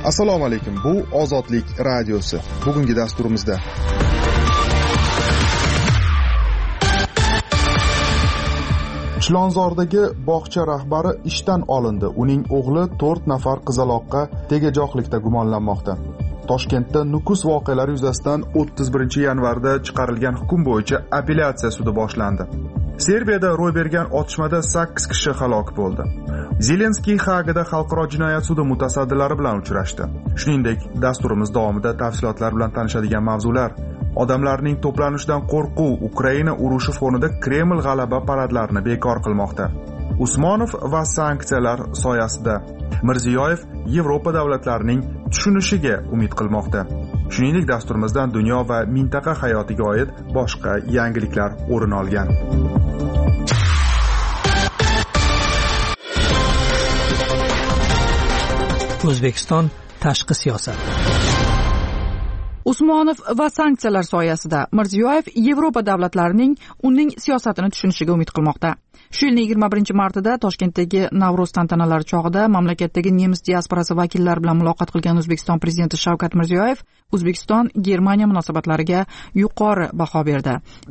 Assalomu alaykum. Bu Ozodlik radiosi. Bugungi dasturimizda Chilonzordagi bog'cha rahbari ishdan olindi. Uning o'g'li 4 nafar qizaloqqa tegajoqlikda gumonlanmoqda. Toshkentda Nukus voqealari yuzasidan 31-yanvarda chiqarilgan hukm bo'yicha apellyatsiya sudi boshlandi. Serbiyada ro'y bergan otishmada 8 kishi halok bo'ldi. Zelenskiy Hagada xalqaro jinoyat sudi mutasaddilari bilan uchrashdi. Shuningdek, dasturimiz davomida tafsilotlar bilan tanishadigan mavzular: odamlarning to'planishidan qo'rquv, Ukraina urushi fonida Kreml g'alaba paradlarini bekor qilmoqda. Usmonov va sanksiyalar soyasida Mirziyoyev Yevropa davlatlarining tushunishiga umid qilmoqda. Shuningdek, dasturimizdan dunyo va mintaqa hayotiga oid boshqa yangiliklar o'rin olgan. O'zbekiston tashqi siyosat. Usmonov va sanksiyalar soyasida Mirziyoyev Yevropa davlatlarining uning siyosatini tushunishiga umid qilmoqda. Shu yilning 21-martida Toshkentdagi Navro'z tantanalari chog'ida mamlakatdagi nemis diasporasi vakillari bilan muloqot qilgan O'zbekiston prezidenti Shavkat Mirziyoyev O'zbekiston-Germaniya munosabatlariga yuqori baho berdi.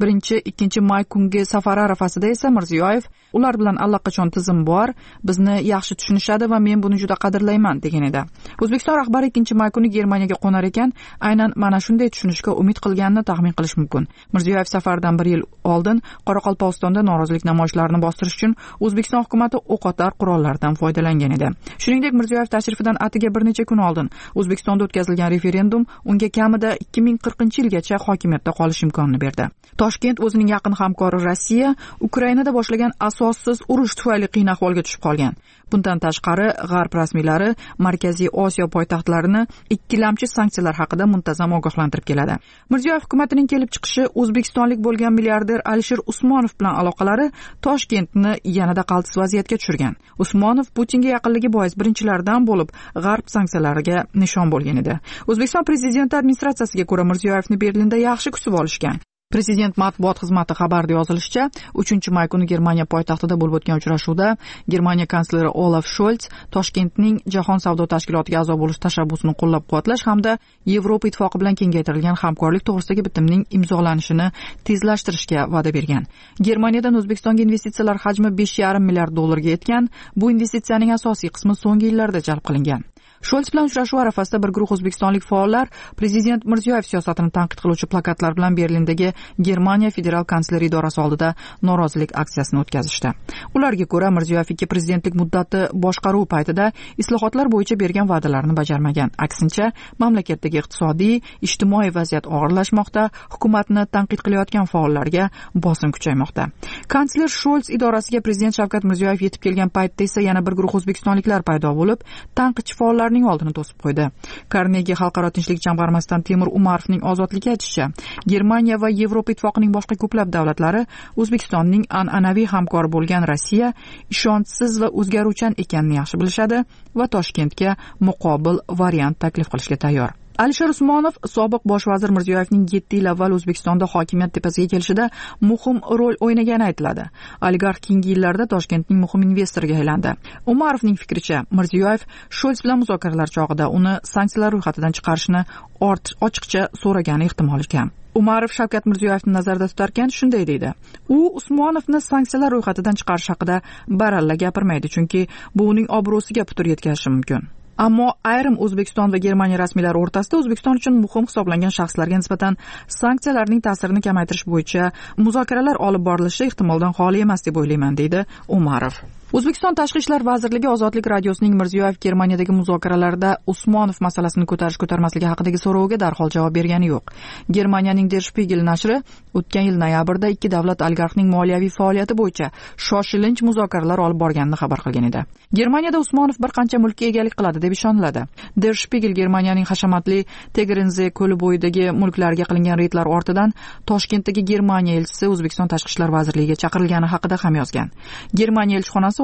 1-2 may kungi safari arafasida esa Mirziyoyev ular bilan allaqachon tizim bor, bizni yaxshi tushunishadi va men buni juda qadrlayman degan edi. O'zbekiston rahbari 2 may kuni Germaniyaga qo'nar ekan, aynan mana shunday tushunishga umid qilganini taxmin qilish mumkin. Mirziyoyev safardan 1 yil oldin Qoraqalpog'istonda norozilik namoyishlarini bostirish uchun O'zbekiston hukumati o'qotar qurollardan foydalangan edi. Shuningdek, Mirziyoyev tashrifidan atiga bir necha kun oldin O'zbekistonda o'tkazilgan referendum unga kamida 2040-yilgacha hokimiyatda qolish imkonini berdi. Toshkent o'zining yaqin hamkori Rossiya Ukrainada boshlagan asossiz urush tufayli qiyin ahvolga tushib qolgan. Bundan tashqari, G'arb rasmiylari Markaziy Osiyo poytaxtlarini ikkilamchi sanksiyalar haqida muntazam ogohlantirib keladi. Mirziyoyev hukumatining kelib chiqishi O'zbekistonlik bo'lgan milliarder Alisher Usmonov bilan aloqalari Toshkentni yanada qaltis vaziyatga tushirgan. Usmonov Putinga yaqinligi bois birinchilardan bo'lib G'arb sanksiyalariga nishon bo'lgan edi. O'zbekiston prezidenti administratsiyasiga ko'ra Mirziyoyevni Berlinda yaxshi kutib olishgan. Prezident matbuot xizmati xabarida yozilishicha, 3-may kuni Germaniya poytaxtida bo'lib o'tgan uchrashuvda Germaniya kansleri Olaf Scholz Toshkentning Jahon savdo tashkilotiga a'zo bo'lish tashabbusini qo'llab-quvvatlash hamda Yevropa ittifoqi bilan kengaytirilgan hamkorlik to'g'risidagi bitimning imzolanishini tezlashtirishga va'da bergan. Germaniyadan O'zbekistonga investitsiyalar hajmi 5,5 milliard dollarga yetgan. Bu investitsiyaning asosiy qismi so'nggi yillarda jalb qilingan. Scholz bilan uchrashuv arafasida bir guruh o'zbekistonlik faollar prezident Mirziyoyev siyosatini tanqid qiluvchi plakatlar bilan Berlindagi Germaniya federal kansleri idorasi oldida norozilik aksiyasini o'tkazishdi. Ularga ko'ra, Mirziyoyev ikki prezidentlik muddati boshqaruv paytida islohotlar bo'yicha bergan va'dalarini bajarmagan. Aksincha, mamlakatdagi iqtisodiy, ijtimoiy vaziyat og'irlashmoqda, hukumatni tanqid qilayotgan faollarga bosim kuchaymoqda. Kansler Scholz idorasiga prezident Shavkat Mirziyoyev yetib kelgan paytda esa yana bir guruh o'zbekistonliklar paydo bo'lib, tanqidchi faollar oldini to'sib qo'ydi. Carnegie xalqaro tinchlik jamg'armasidan Temur Umarovning ozodlikka aytishicha, Germaniya va Yevropa ittifoqining boshqa ko'plab davlatlari O'zbekistonning an'anaviy hamkori bo'lgan Rossiya ishonchsiz va o'zgaruvchan ekanini yaxshi bilishadi va Toshkentga muqobil variant taklif qilishga tayyor. Alisher Usmonov sobiq bosh vazir Mirziyoyevning 7 yil avval O'zbekistonda hokimiyat tepasiga kelishida muhim rol o'ynagani aytiladi. Oligarx keyingi yillarda Toshkentning muhim investoriga aylandi. Umarovning fikricha, Mirziyoyev Scholz bilan muzokaralar chog'ida uni sanksiyalar ro'yxatidan chiqarishni ochiqcha so'ragani ehtimoli kam. Umarov Shavkat Mirziyoyevni nazarda tutarkan shunday deydi: u Usmonovni sanksiyalar ro'yxatidan chiqarish haqida baralla gapirmaydi, chunki bu uning obro'siga putur yetkazishi mumkin. Ammo ayrim O'zbekiston va Germaniya rasmiylari o'rtasida O'zbekiston uchun muhim hisoblangan shaxslarga nisbatan sanksiyalarning ta'sirini kamaytirish bo'yicha muzokaralar olib borilishi ehtimoldan xoli emas deb o'ylayman, deydi Umarov. O'zbekiston Tashqi ishlar vazirligi Ozodlik radiosining Mirziyoyev Germaniyadagi muzokaralarda Usmonov masalasini ko'tarish-ko'tarmasligi haqidagi so'roviga darhol javob bergani yo'q. Germaniyaning Der Spiegel nashri o'tgan yil noyabrda ikki davlat oligarxining moliyaviy faoliyati bo'yicha shoshilinch muzokaralar olib borganini xabar qilgan edi. Germaniyada Usmonov bir qancha mulkka egalik qiladi deb ishoniladi. Der Spiegel Germaniyaning hashamatli Tegernse ko'li bo'yidagi mulklarga qilingan reydlar ortidan Toshkentdagi Germaniya elchisi O'zbekiston Tashqi ishlar vazirligiga chaqirilgani haqida ham yozgan. Germaniya elchixonasi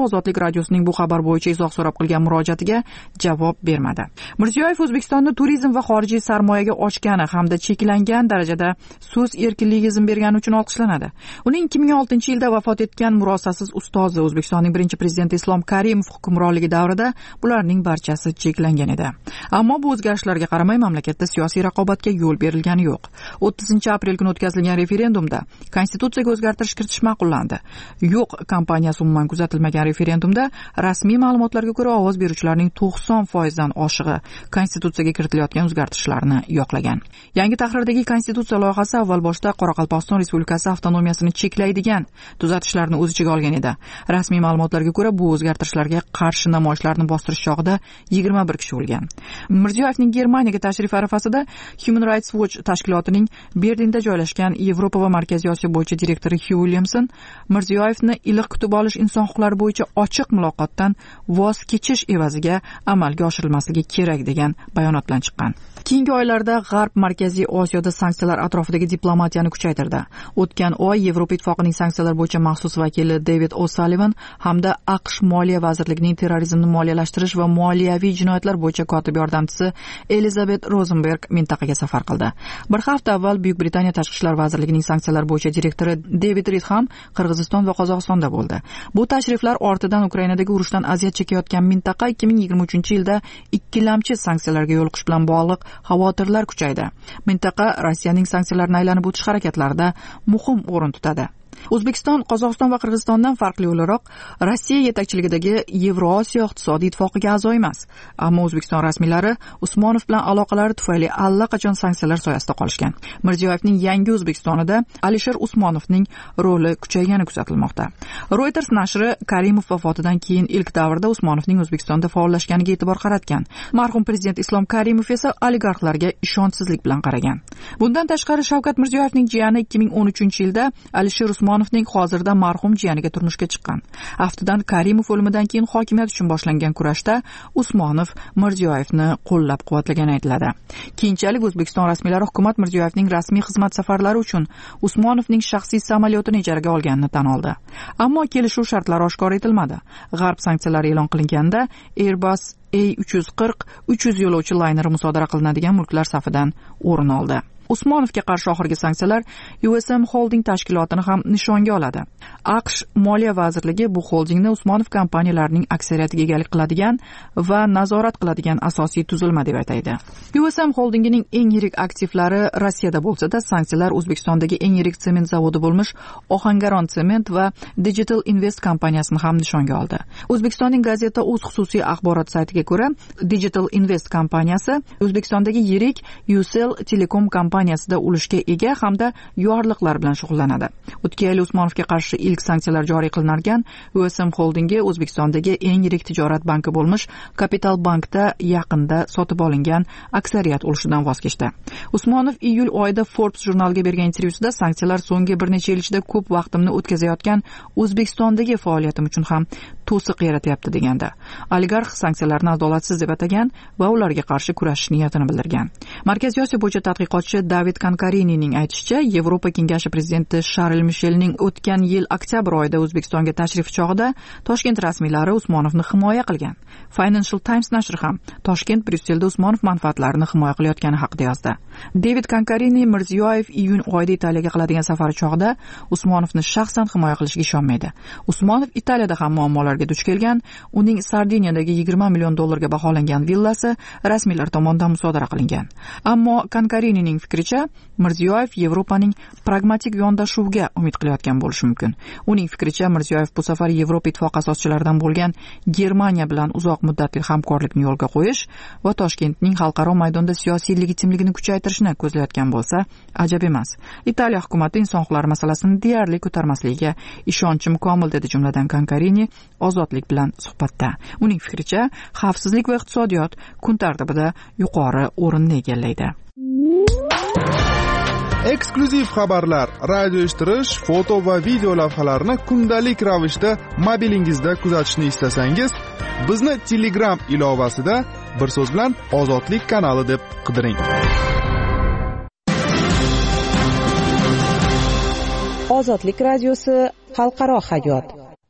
Ozodlik radiosining bu xabar bo'yicha izoh so'rab qilgan murojaatiga javob bermadi. Mirziyoyev O'zbekistonni turizm va xorijiy sarmoyaga ochgani hamda cheklangan darajada so'z erkinligiga izn bergani uchun olqishlanadi. Uning 2006-yilda vafot etgan murosasiz ustozi O'zbekistonning birinchi prezidenti Islom Karimov hukmronligi davrida bularning barchasi cheklangan edi. Ammo bu o'zgarishlarga qaramay mamlakatda siyosiy raqobatga yo'l berilgani yo'q. 30-aprel kuni o'tkazilgan referendumda konstitutsiyaga o'zgartirish kiritish ma'qullandi. Yo'q kompaniyasi umuman kuzatilmagan referendumda rasmiy ma'lumotlarga ko'ra ovoz beruvchilarning 90% dan oshig'i konstitutsiyaga kiritilayotgan o'zgartirishlarni yoqlagan. Yangi tahrirdagi konstitutsiya loyihasi avval boshda Qoraqalpog'iston Respublikasi avtonomiyasini cheklaydigan tuzatishlarni o'z ichiga olgan edi. Rasmiy ma'lumotlarga ko'ra bu o'zgartirishlarga qarshi namoyishlarni bostirish chog'ida 21 kishi o'lgan. Mirziyoyevning Germaniyaga tashrif arafasida Human Rights Watch tashkilotining Berlinda joylashgan Yevropa va Markaziy Osiyo bo'yicha direktori Hugh Williamson Mirziyoyevni iliq kutib olish inson huquqlari bo'yicha ochiq muloqotdan voz kechish evaziga amalga oshirilmasligi kerak degan bayonot bilan chiqqan. Keyingi oylarda G'arb Markaziy Osiyoda sanksiyalar atrofidagi diplomatiyani kuchaytirdi. O'tgan oy Yevropa ittifoqining sanksiyalar bo'yicha maxsus vakili David O'Sullivan hamda AQSh Moliya vazirligining terrorizmni moliyalashtirish va moliyaviy jinoyatlar bo'yicha kotib yordamchisi Elizabeth Rosenberg mintaqaga safar qildi. Bir hafta avval Buyuk Britaniya Tashqi ishlar vazirligining sanksiyalar bo'yicha direktori David Reed ham Qirg'iziston va Qozog'istonda bo'ldi. Bu tashriflar ortidan Ukrainadagi urushdan aziyat chekayotgan mintaqa 2023-yilda ikkilamchi sanksiyalarga yo'l qo'yish bilan bog'liq xavotirlar kuchaydi. Mintaqa Rossiyaning sanksiyalarni aylanib o'tish harakatlarida muhim o'rin tutadi. O'zbekiston, Qozog'iston va Qirg'izistondan farqli o'laroq Rossiya yetakchiligidagi Yevrosiyo iqtisodiy ittifoqiga a'zo emas. Ammo O'zbekiston rasmiylari Usmonov bilan aloqalari tufayli allaqachon sanksiyalar soyasida qolishgan. Mirziyoyevning yangi O'zbekistonida Alisher Usmonovning roli kuchaygani kuzatilmoqda. Reuters nashri Karimov vafotidan keyin ilk davrda Usmonovning O'zbekistonda faollashganiga e'tibor qaratgan. Marhum prezident Islom Karimov esa oligarxlarga ishonchsizlik bilan qaragan. Bundan tashqari Shavkat Mirziyoyevning jiyani 2013-yilda Alisher Usmonovning hozirda marhum jiyaniga turmushga chiqqan. Aftidan Karimov o'limidan keyin hokimiyat uchun boshlangan kurashda Usmonov Mirziyoyevni qo'llab-quvvatlagani aytiladi. Keyinchalik O'zbekiston rasmiylari hukumat Mirziyoyevning rasmiy xizmat safarlari uchun Usmonovning shaxsiy samolyotini ijaraga olganini tan oldi. Ammo kelishuv shartlari oshkor etilmadi. G'arb sanksiyalari e'lon qilinganda Airbus A340 300 yo'lovchi layneri musodara qilinadigan mulklar safidan o'rin oldi. Usmonovga qarshi oxirgi sanksiyalar USM Holding tashkilotini ham nishonga oladi. AQSh Moliya vazirligi bu holdingni Usmonov kompaniyalarining aksariyatiga egalik qiladigan va nazorat qiladigan asosiy tuzilma deb ataydi. USM Holdingining eng yirik aktivlari Rossiyada bo'lsa-da, sanksiyalar O'zbekistondagi eng yirik sement zavodi bo'lmish Ohangaron Sement va Digital Invest kompaniyasini ham nishonga oldi. O'zbekistonning gazeta o'z xususiy axborot saytiga ko'ra, Digital Invest kompaniyasi O'zbekistondagi yirik Ucell Telecom kompaniyasida ulushga ega hamda yorliqlar bilan shug'ullanadi. O'tgan yil Usmonovga qarshi ilk sanksiyalar joriy qilinarkan, USM Holdingi O'zbekistondagi eng yirik tijorat banki bo'lmish Kapital Bankda yaqinda sotib olingan aksariyat ulushidan voz kechdi. Usmonov iyul oyida Forbes jurnaliga bergan intervyusida sanksiyalar so'nggi bir necha yil ichida ko'p vaqtimni o'tkazayotgan O'zbekistondagi faoliyatim uchun ham to'siq yaratyapti deganda. Oligarx sanksiyalarni adolatsiz deb atagan va ularga qarshi kurashish niyatini bildirgan. Markaziy Osiyo bo'yicha tadqiqotchi David Kankarinining aytishicha, Yevropa Kengashi prezidenti Sharl Mishelning o'tgan yil oktyabr oyida O'zbekistonga tashrifi chog'ida Toshkent rasmiylari Usmonovni himoya qilgan. Financial Times nashri ham Toshkent Bryusselda Usmonov manfaatlarini himoya qilayotgani haqida yozdi. David Kankarini Mirziyoyev iyun oyida Italiyaga qiladigan safari chog'ida Usmonovni shaxsan himoya qilishiga ishonmaydi. Usmonov Italiyada ham muammolarga duch kelgan. Uning Sardeniyadagi $20 million baholangan villasi rasmiylar tomonidan musodara qilingan. Ammo Kankarinining fikricha, Mirziyoyev Yevropaning pragmatik yondashuviga umid qilayotgan bo'lishi mumkin. Uning fikricha, Mirziyoyev bu safar Yevropa ittifoqi asoschilaridan bo'lgan Germaniya bilan uzoq muddatli hamkorlikni yo'lga qo'yish va Toshkentning xalqaro maydonda siyosiy legitimligini kuchaytirishni ko'zlayotgan bo'lsa, ajab emas. Italiya hukumati inson huquqlari masalasini deyarli ko'tarmasligiga ishonchim komil, dedi jumladan Kankarini Ozodlik bilan suhbatda. Uning fikricha, xavfsizlik va iqtisodiyot kun tartibida yuqori o'rinni egallaydi. Eksklyuziv xabarlar, radio eshittirish, foto va video lavhalarni kundalik ravishda mobilingizda kuzatishni istasangiz, bizni Telegram ilovasida bir so'z bilan Ozodlik kanali deb qidiring. Ozodlik radiosi xalqaro hayot.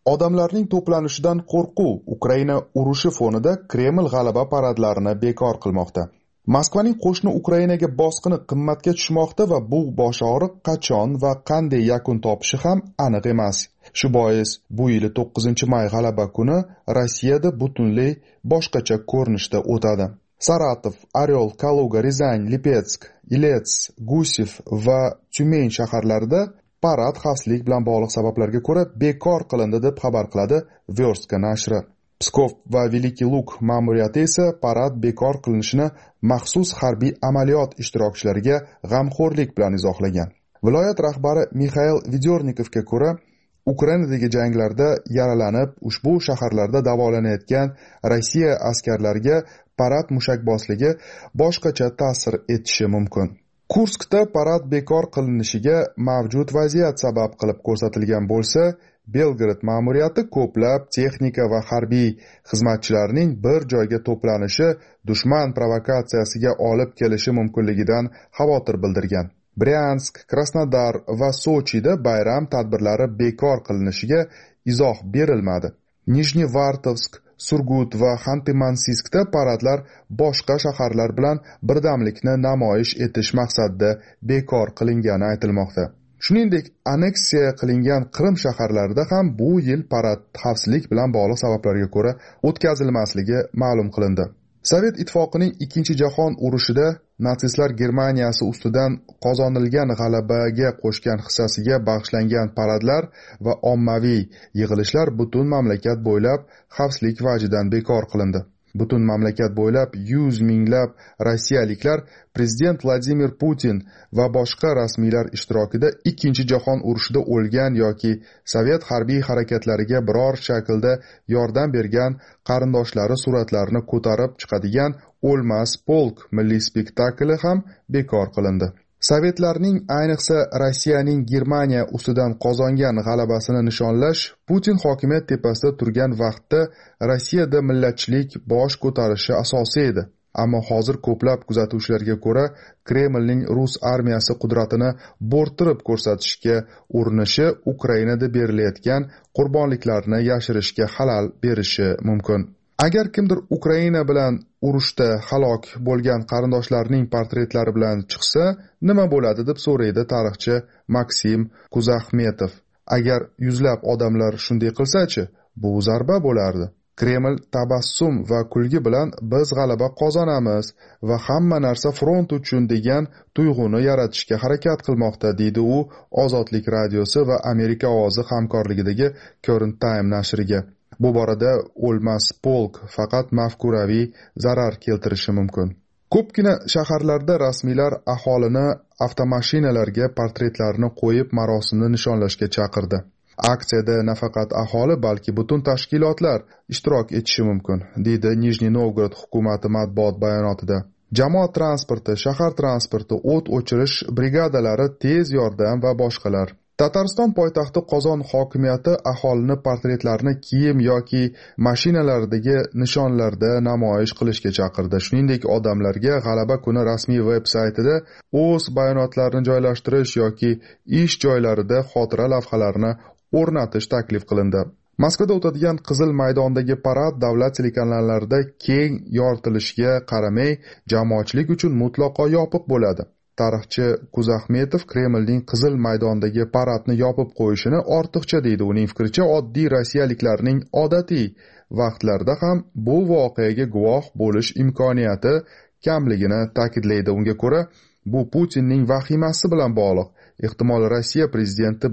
Odamlarning to'planishidan qo'rquv Ukraina urushi fonida Kreml g'alaba paradlarini bekor qilmoqda. Moskvaning qo'shni Ukrainaga bosqini qimmatga tushmoqda va bu boshog'riq qachon va qanday yakun topishi ham aniq emas. Shu bois bu yil 9-may g'alaba kuni Rossiyada butunlay boshqacha ko'rinishda o'tadi. Saratov, Oryol, Kaluga, Rizan, Lipetsk, Ilets, Gusev va Tyumen shaharlarida parad xavfsizlik bilan bog'liq sabablarga ko'ra bekor qilindi deb xabar qiladi Verstka nashri. Pskov va Veliki Luk ma'muriyati esa parad bekor qilinishini maxsus harbiy amaliyot ishtirokchilariga g'amxo'rlik bilan izohlagan. Viloyat rahbari Mixail Vidyornikovga ko'ra, Ukrainadagi janglarda yaralanib, ushbu shaharlarda davolanayotgan Rossiya askarlariga parad mushakbosligi boshqacha ta'sir etishi mumkin. Kurskda parad bekor qilinishiga mavjud vaziyat sabab qilib ko'rsatilgan bo'lsa, Belgrad ma'muriyati ko'plab texnika va harbiy xizmatchilarning bir joyga to'planishi dushman provokatsiyasiga olib kelishi mumkinligidan xavotir bildirgan. Bryansk, Krasnodar va Sochida bayram tadbirlari bekor qilinishiga izoh berilmadi. Nijnevartovsk, Surgut va Xanты-Mansiskda paradlar boshqa shaharlar bilan birdamlikni namoyish etish maqsadida bekor qilingani aytilmoqda. Shuningdek, aneksiya qilingan Qrim shaharlarida ham bu yil parad xavfsizlik bilan bog'liq sabablarga ko'ra o'tkazilmasligi ma'lum qilindi. Sovet ittifoqining 2-jahon urushida natsistlar Germaniyasi ustidan qozonilgan g'alabaga qo'shgan hissasiga bag'ishlangan paradlar va ommaviy yig'ilishlar butun mamlakat bo'ylab xavfsizlik vajidan bekor qilindi. Butun mamlakat bo'ylab 100 minglab rossiyaliklar prezident Vladimir Putin va boshqa rasmiylar ishtirokida 2-jahon urushida o'lgan yoki sovet harbiy harakatlariga biror shaklda yordam bergan qarindoshlari suratlarini ko'tarib chiqadigan O'lmas polk milliy spektakli ham bekor qilindi. Sovetlarning, ayniqsa Rossiyaning Germaniya ustidan qozongan g'alabasini nishonlash Putin hokimiyat tepasida turgan vaqtda Rossiyada millatchilik bosh ko'tarishi asosiy edi. Ammo hozir ko'plab kuzatuvchilarga ko'ra, Kremlning Rus armiyasi qudratini bo'rttirib ko'rsatishga urinishi Ukrainada berilayotgan qurbonliklarni yashirishga xalal berishi mumkin. Agar kimdir Ukraina bilan urushda halok bo'lgan qarindoshlarining portretlari bilan chiqsa, nima bo'ladi deb so'raydi tarixchi Maksim Kuzaxmetov. Agar yuzlab odamlar shunday qilsa-chi, bu zarba bo'lardi. Kreml tabassum va kulgi bilan biz g'alaba qozonamiz va hamma narsa front uchun degan tuyg'uni yaratishga harakat qilmoqda, deydi u Ozodlik radiosi va Amerika ovozi hamkorligidagi Current Time nashriga. Bu borada O'lmas polk faqat mafkuraviy zarar keltirishi mumkin. Ko'pgina shaharlarda rasmiylar aholini avtomashinalarga portretlarini qo'yib marosimni nishonlashga chaqirdi. Aksiyada nafaqat aholi, balki butun tashkilotlar ishtirok etishi mumkin, deydi Nijniy Novgorod hukumati matbuot bayonotida. Jamoat transporti, shahar transporti, o't o'chirish brigadalari, tez yordam va boshqalar. Tatariston poytaxti Qozon hokimiyati aholini portretlarini kiyim yoki mashinalaridagi nishonlarda namoyish qilishga chaqirdi. Shuningdek, odamlarga g'alaba kuni rasmiy veb-saytida o'z bayonotlarini joylashtirish yoki ish joylarida xotira lavhalarini o'rnatish taklif qilindi. Moskvada o'tadigan Qizil maydondagi parad davlat telekanallarida keng yoritilishiga qaramay, jamoatchilik uchun mutlaqo yopiq bo'ladi. Tarixchi Kuzaxmetov Kremlning Qizil maydondagi paradni yopib qo'yishini ortiqcha deydi. Uning fikricha, oddiy rossiyaliklarning odatiy vaqtlarda ham bu voqeaga guvoh bo'lish imkoniyati kamligini ta'kidlaydi. Unga ko'ra, bu Putinning vahimasi bilan bog'liq. Ehtimol Rossiya prezidenti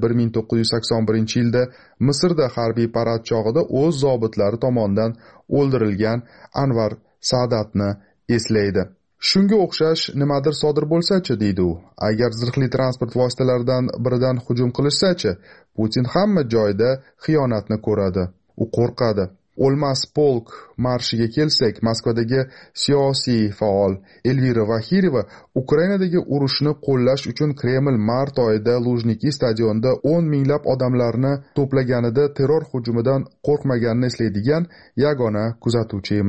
1981-yilda Misrda harbiy parad chog'ida o'z zobitlari tomonidan o'ldirilgan Anvar Sadatni eslaydi. Shunga o'xshash nimadir sodir bo'lsa-chi, deydi u. Agar zirhli transport vositalaridan biridan hujum qilishsa-chi, Putin hamma joyda xiyonatni ko'radi. U qo'rqadi. O'lmas polk marshiga kelsak, Moskvadagi siyosiy faol Elvira Vahirova Ukrainadagi urushni qo'llash uchun Kreml mart oyida Lujniki stadionida 10 minglab odamlarni to'plaganida terror hujumidan qo'rqmaganini eslaydigan yagona kuzatuvchi emas.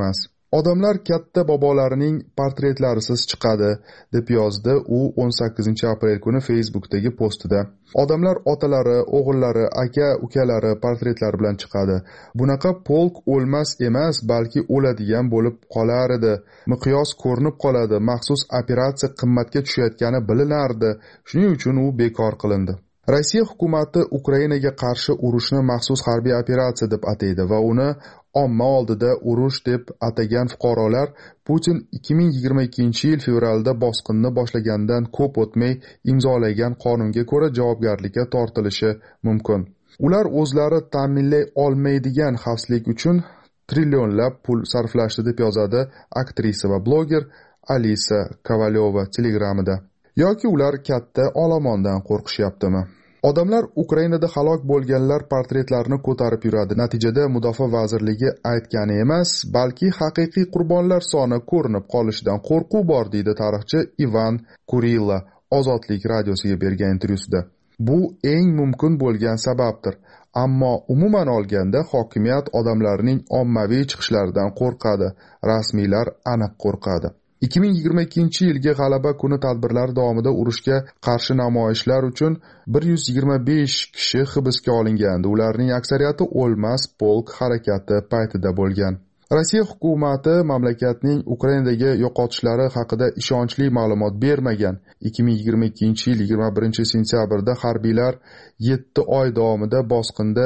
Odamlar katta bobolarining portretlarisiz chiqadi, deb yozdi u 18-aprel kuni Facebook'dagi postida. Odamlar otalari, o'g'illari, aka-ukalari portretlari bilan chiqadi. Bunaqa polk o'lmas emas, balki o'ladigan bo'lib qolar edi. Miqyos ko'rinib qoladi, maxsus operatsiya qimmatga tushayotgani bilinardi. Shuning uchun u bekor qilindi. Rossiya hukumati Ukrainaga qarshi urushni maxsus harbiy operatsiya deb ataydi va uni omma oldida urush deb atagan fuqarolar Putin 2022-yil fevralda bosqinni boshlagandan ko'p o'tmay imzolagan qonunga ko'ra javobgarlikka tortilishi mumkin. Ular o'zlari ta'minlay olmaydigan xavfsizlik uchun trillionlab pul sarflashdi deb yozadi aktrisa va bloger Alisa Kovalyova Telegramida. Yoki ular katta olomondan qo'rqishyaptimi? Odamlar Ukrainada halok bo'lganlar portretlarini ko'tarib yuradi. Natijada Mudofaa vazirligi aytgani emas, balki haqiqiy qurbonlar soni ko'rinib qolishidan qo'rquv bor, deydi tarixchi Ivan Kurilla Ozodlik radiosiga bergan intervyusida. Bu eng mumkin bo'lgan sababdir. Ammo umuman olganda hokimiyat odamlarning ommaviy chiqishlaridan qo'rqadi. Rasmiylar aniq qo'rqadi. 2022-yilgi G'alaba kuni tadbirlari davomida urushga qarshi namoyishlar uchun 125 kishi hibsga olingandi. Ularning aksariyati O'lmas polk harakati paytida bo'lgan. Rossiya hukumati mamlakatning Ukrainadagi yo'qotishlari haqida ishonchli ma'lumot bermagan. 2022-yil 21-sentyabrda harbiylar 7 oy davomida bosqinda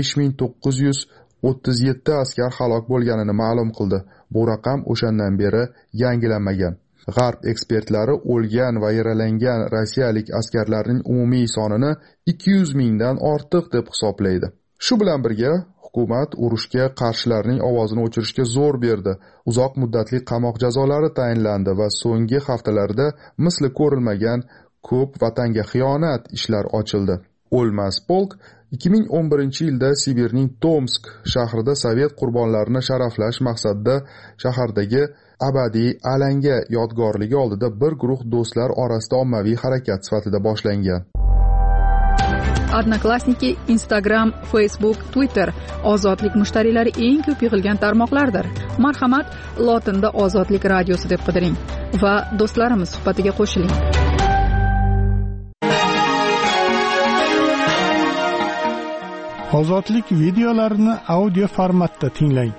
5937 askar halok bo'lganini ma'lum qildi. Bu raqam o'shandan beri yangilanmagan. G'arb ekspertlari o'lgan va yaralangan rossiyalik askarlarning umumiy sonini 200 mingdan ortiq deb hisoblaydi. Shu bilan birga hukumat urushga qarshilarning ovozini o'chirishga zo'r berdi. Uzoq muddatli qamoq jazolari tayinlandi va so'nggi haftalarda misli ko'rilmagan ko'p vatanga xiyonat ishlar ochildi. O'lmas polk 2011-yilda Sibirning Tomsk shahrida sovet qurbonlarini sharaflash maqsadida shahardagi abadiy alanga yodgorligi oldida bir guruh do'stlar orasida ommaviy harakat sifatida boshlangan. Odnoklassniki, Instagram, Facebook, Twitter ozodlik mushtariylari eng ko'p yig'ilgan tarmoqlardir. Marhamat, lotinda Ozodlik radiosi deb qidiring va do'stlarimiz suhbatiga qo'shiling. Ozodlik videolarini audio formatda tinglang.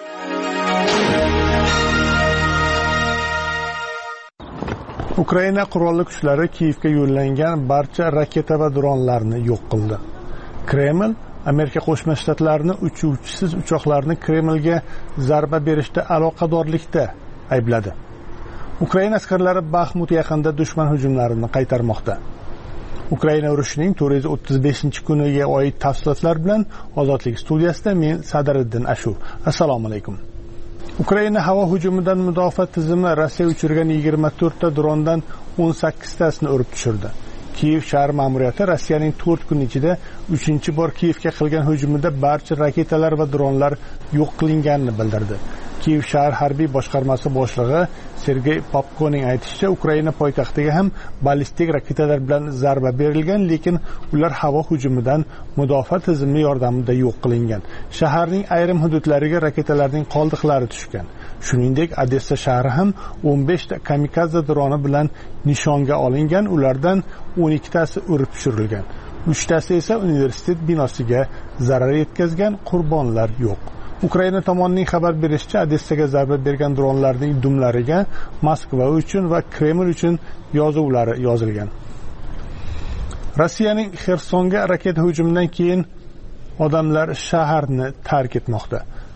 Ukraina qurolli kuchlari Kiyevga yo'llangan barcha raketa va dronlarni yo'q qildi. Kreml Amerika Qo'shma Shtatlarini uchuvchisiz uchoqlarni Kremlga zarba berishda aloqadorlikda aybladi. Ukraina askarlari Baxmut yaqinida dushman hujumlarini qaytarmoqda. Ukraina urushining 435-kuniga oid tafsilotlar bilan Ozodlik studiyasida men Sadriddin Ashur. Assalomu alaykum. Ukraina havo hujumidan mudofaa tizimi Rossiya uchirgan 24 ta drondan 18 tasini urib tushirdi. Kiyev shahar ma'muriyati Rossiyaning 4 kun ichida 3-bor Kiyevga qilgan hujumida barcha raketalar va dronlar yo'q qilinganini bildirdi. Kiyev shahar harbiy boshqarmasi boshlig'i Sergey Popkoning aytishicha, Ukraina poytaxtiga ham ballistik raketalar bilan zarba berilgan, lekin ular havo hujumidan mudofaa tizimi yordamida yo'q qilingan. Shaharning ayrim hududlariga raketalarning qoldiqlari tushgan. Shuningdek, Odessa shahri ham 15 ta kamikaze droni bilan nishonga olingan, ulardan 12 tasi urib tushirilgan. 3 tasi esa universitet binosiga zarar yetkazgan, qurbonlar yo'q. Ukraina tomonining xabar berishicha, Odessaga zarba bergan dronlarning dumlariga Moskva uchun va Kreml uchun yozuvlari yozilgan. Rossiyaning Xersonga raketa hujumidan keyin odamlar shaharni tark etmoqda.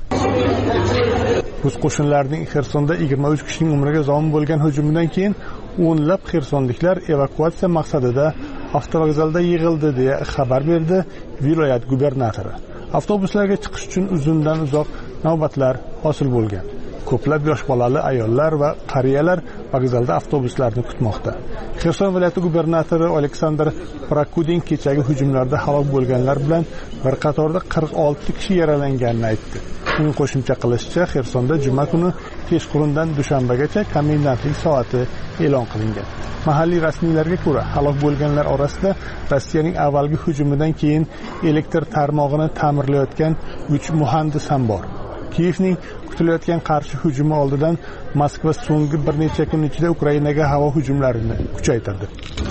Rus qo'shinlarining Xersonda 23 kishining umriga zomin bo'lgan hujumidan keyin o'nlab xersonliklar evakuatsiya maqsadida avtovokzalda yig'ildi deya xabar berdi viloyat gubernatori. Avtobuslarga chiqish uchun uzundan uzoq navbatlar hosil bo'lgan. Ko'plab yosh bolali ayollar va qariyalar vokzalda avtobuslarni kutmoqda. Xerson viloyati gubernatori Aleksandr Prakudin kechagi hujumlarda halok bo'lganlar bilan bir qatorda 46 kishi yaralanganini aytdi. Uning qo'shimcha qilishicha, Xersonda juma kuni kechqurundan dushanbagacha komendantlik soati e'lon qilingan. Mahalliy rasmiylarga ko'ra, halok bo'lganlar orasida Rossiyaning avvalgi hujumidan keyin elektr tarmog'ini ta'mirlayotgan 3 muhandis ham bor. Kiyevning kutilayotgan qarshi hujumi oldidan Moskva so'nggi bir necha kun ichida Ukrainaga havo hujumlarini kuchaytirdi.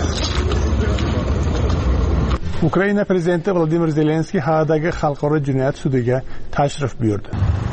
Ukraina prezidenti Vladimir Zelenskiy Haagdagi xalqaro jinoyat sudiga tashrif buyurdi.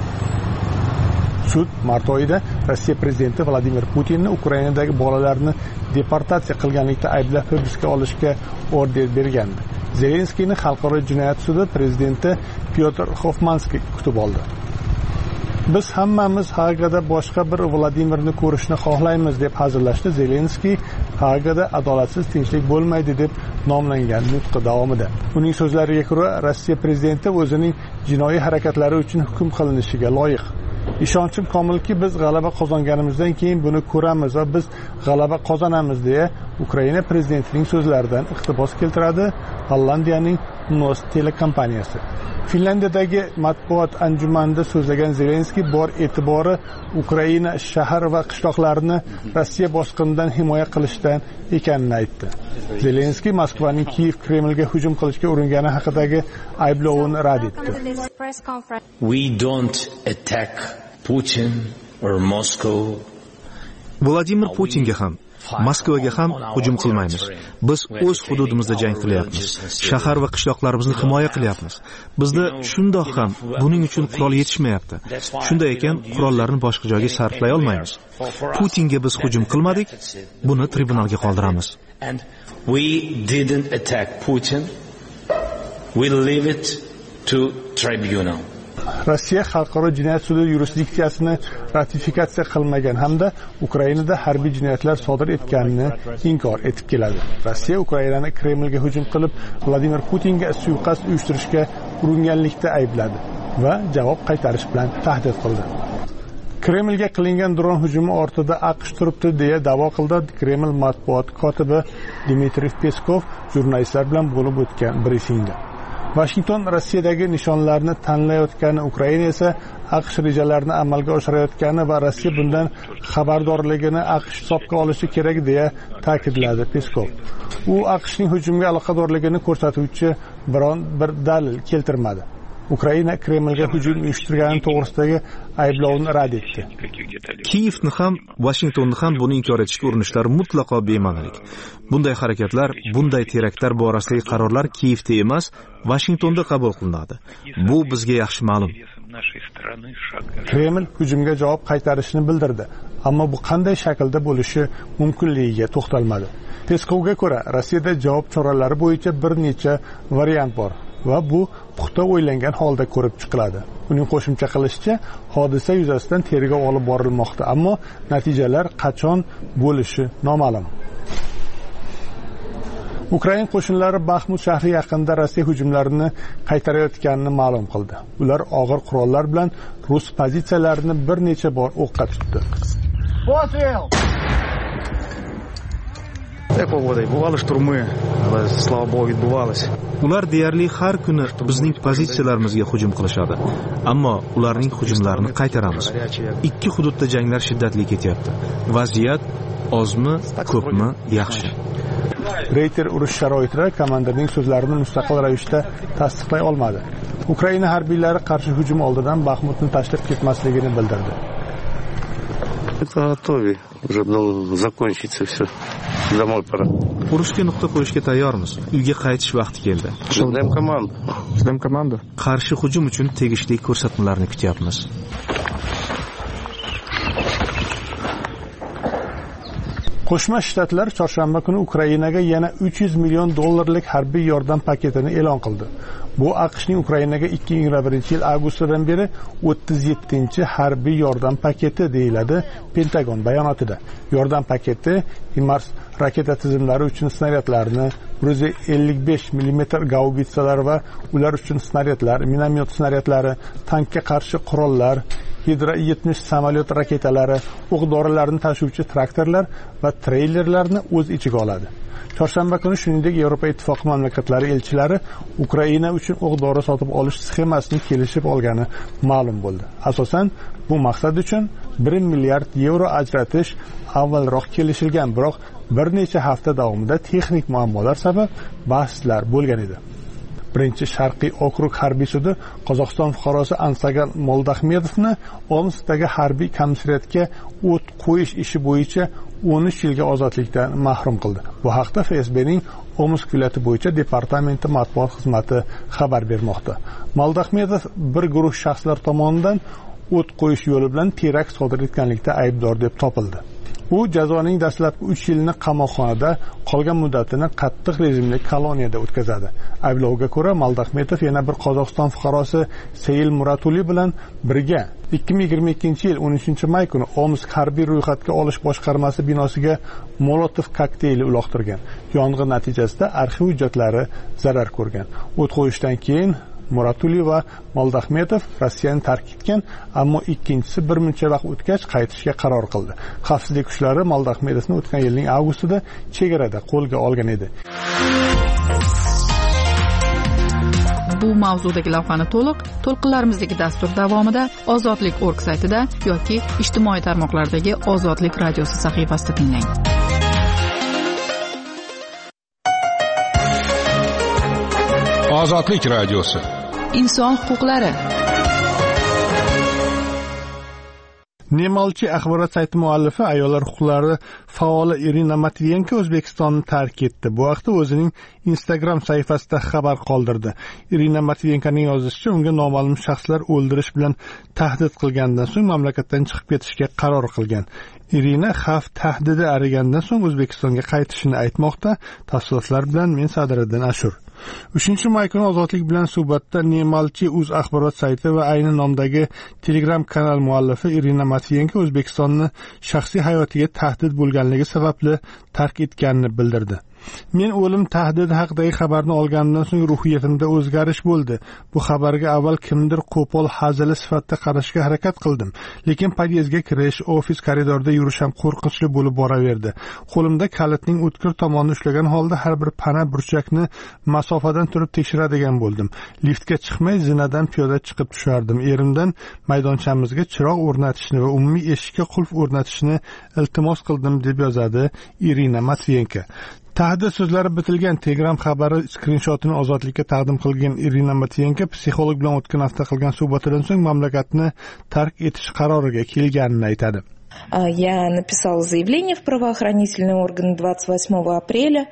Sud mart oyida Rossiya prezidenti Vladimir Putinni Ukrainadagi bolalarni deportatsiya qilganlikda ayblab hibsga olishga order bergandi. Zelenskiyni xalqaro jinoyat sudi prezidenti Pyotr Hofmanskiy kutib oldi. Biz hammamiz Haagada boshqa bir Vladimirni ko'rishni xohlaymiz deb hazillashdi Zelenskiy Haagada adolatsiz tinchlik bo'lmaydi deb nomlangan nutqi davomida. Uning so'zlariga ko'ra, Rossiya prezidenti o'zining jinoiy harakatlari uchun hukm qilinishiga loyiq. Ishonchim komilki, biz g'alaba qozonganimizdan keyin buni ko'ramiz va biz g'alaba qozonamiz deya Ukraina prezidentining so'zlaridan iqtibos keltiradi Gollandiyaning NOS telekompaniyasi. Finlandiyadagi matbuot anjumanida so'zlagan Zelenskiy bor e'tibori Ukraina shahar va qishloqlarini Rossiya bosqinidan himoya qilishdan ekanini aytdi. Zelenskiy Moskvaning Kiyev Kremlga hujum qilishga uringani haqidagi ayblovini rad etdi. We don't attack Putin or Moscow. Vladimir Putinga ham Moskvaga ham hujum qilmaymiz. Biz o'z hududimizda jang qilyapmiz. Shahar va qishloqlarimizni himoya qilyapmiz. Bizda shundoq ham buning uchun qurol yetishmayapti. Shunday ekan, qurollarni boshqa joyga sarflay olmaymiz. Putinga biz hujum qilmadik, buni tribunalga qoldiramiz. We didn't attack Putin. We leave it to tribunal. Rossiya xalqaro jinoyat sudi yurisdiksiyasini ratifikatsiya qilmagan hamda Ukrainada harbiy jinoyatlar sodir etganini inkor etib keladi. Rossiya Ukrainani Kremlga hujum qilib, Vladimir Putinga suiqasd uyushtirishga uringanlikda aybladi va javob qaytarish bilan tahdid qildi. Kremlga qilingan dron hujumi ortida AQSh turibdi deya da'vo qildi Kreml matbuot kotibi Dmitriy Peskov jurnalistlar bilan bo'lib o'tgan brifingda. Washington Rossiyadagi nishonlarni tanlayotgani, Ukraina esa AQSh rejalarini amalga oshirayotgani va Rossiya bundan xabardorligini AQSh hisobga olishi kerak deya ta'kidladi Peskov. U AQShning hujumga aloqadorligini ko'rsatuvchi biron bir dalil keltirmadi. Ukraina Kremlga hujum uyushtirgani to'g'risidagi ayblovni rad etdi. Kiyevni ham, Washingtonni ham buni inkor etishga urinishlari mutlaqo bema'nilik. Bunday harakatlar, bunday teraktlar borasidagi qarorlar Kiyevda emas, Washingtonda qabul qilinadi. Bu bizga yaxshi ma'lum. Kreml hujumga javob qaytarishni bildirdi, ammo bu qanday shaklda bo'lishi mumkinligiga to'xtalmadi. Peskovga ko'ra, Rossiyada javob choralari bo'yicha bir necha variant bor va bu puxta o'ylangan holda ko'rib chiqiladi. Uning qo'shimcha qilishicha, hodisa yuzasidan tergov olib borilmoqda, ammo natijalar qachon bo'lishi noma'lum. Ukraina qo'shinlari Baxmut shahri yaqinida Rossiya hujumlarini qaytarayotganini ma'lum qildi. Ular og'ir qurollar bilan rus pozitsiyalarini bir necha bor o'qqa tutdi. Ular deyarli har kuni bizning pozitsiyalarimizga hujum qilishadi, ammo ularning hujumlarini qaytaramiz. Ikki hududda janglar shiddatli ketyapti. Vaziyat ozmi, ko'pmi yaxshi. Reuters urush sharoitida komandirning so'zlarini mustaqil ravishda tasdiqlay olmadi. Ukraina harbiylari qarshi hujum oldidan Baxmutni tashlab ketmasligini bildirdi. Urushga nuqta qo'yishga tayyormiz. Uyga qaytish vaqti keldi. Qarshi hujum uchun tegishli ko'rsatmalarni kutyapmiz. Qo'shma Shtatlar chorshanba kuni Ukrainaga yana $300 million harbiy yordam paketini e'lon qildi. Bu AQShning Ukrainaga 2021-yil avgustdan beri 37-harbiy yordam paketi deyiladi Pentagon bayonotida. Yordam paketi HIMARS raketa tizimlari uchun snaryadlarni, 155 mm gaubitsalar va ular uchun snaryadlar, minomyot snaryadlari, tankga qarshi qurollar, Hidra 70 samolyot raketalari, o'q-dorilarni tashuvchi traktorlar va treylerlarni o'z ichiga oladi. Chorshanba kuni shuningdek Yevropa Ittifoqi mamlakatlari elchilari Ukraina uchun o'q-dori sotib olish sxemasini kelishib olgani ma'lum bo'ldi. Asosan bu maqsad uchun 1 milliard yevro ajratish avvalroq kelishilgan, biroq bir necha hafta davomida texnik muammolar sabab bahslar bo'lgan edi. Birinchi Sharqiy okrug harbiy sudi Qozog'iston fuqarosi Ansagan Moldaxmedovni Omskdagi harbiy komissariyatga o't qo'yish ishi bo'yicha 13 yilga ozodlikdan mahrum qildi. Bu haqda FSBning Omsk viloyati bo'yicha departamenti matbuot xizmati xabar bermoqda. Moldaxmedov bir guruh shaxslar tomonidan o't qo'yish yo'li bilan terakt sodir etganlikda aybdor deb topildi. U jazoning dastlabki 3 yilini qamoqxonada, qolgan muddatini qattiq rejimli koloniyada o'tkazadi. Ayblovga ko'ra, Moldaxmetov yana bir Qozog'iston fuqarosi Seyil Muratuli bilan birga 2022-yil 13-may kuni Omsk harbiy ro'yxatga olish boshqarmasi binosiga Molotov kokteyli uloqtirgan. Yong'in natijasida arxiv hujjatlari zarar ko'rgan. O't qo'yishdan keyin Muratuli va Moldaxmetov Rossiyani tark etgan, ammo ikkinchisi bir muncha vaqt o'tgach qaytishga qaror qildi. Xavfsizlik kuchlari Moldaxmetovni o'tgan yilning avgustida chegarada qo'lga olgan edi. Bu mavzudagi lavhani to'lqinlarimizdagi dastur davomida Ozodlik.org saytida yoki ijtimoiy tarmoqlardagi Ozodlik radiosi sahifasida tinglang. Ozodlik radiosi. Inson huquqlari. Nemalchi axborot sayti muallifi, ayollar huquqlari faoli Irina Matviyenko O'zbekistonni tark etdi. Bu haqda o'zining Instagram sahifasida xabar qoldirdi. Irina Matviyenkoning yozishicha, unga noma'lum shaxslar o'ldirish bilan tahdid qilgandan so'ng mamlakatdan chiqib ketishga qaror qilgan. Irina xavf tahdidi arigandan so'ng O'zbekistonga qaytishini aytmoqda. Tafsilotlar bilan men Sadiriddin Ashur. 3-may kuni Ozodlik bilan suhbatda Nemalchi axborot sayti va ayni nomdagi Telegram kanal muallifi Irina Matviyenko O'zbekistonni shaxsiy hayotiga tahdid bo'lganligi sababli tark etganini bildirdi. Men o'lim tahdidi haqidagi xabarni olgandan so'ng ruhiyatimda o'zgarish bo'ldi. Bu xabarga avval kimdir qo'pol hazili sifatida qarashga harakat qildim, lekin podyezdga kirish, ofis koridorida yurish ham qo'rqinchli bo'lib boraverdi. Qo'limda kalitning o'tkir tomonini ushlagan holda har bir pana burchakni masofadan turib tekshiradigan bo'ldim. Liftga chiqmay zinadan piyoda chiqib tushardim. Erimdan maydonchamizga chiroq o'rnatishni va umumiy eshikka qulf o'rnatishni iltimos qildim, deb yozadi Irina Matviyenko. Tahdid so'zlari bitilgan Telegram xabari skrinshotini Ozodlikka taqdim qilgan Irina Matviyenko psixolog bilan o'tgan hafta qilgan suhbatidan so'ng mamlakatni tark etish qaroriga kelganini aytadi. Я написала заявление в правоохранительные органы 28 апреля.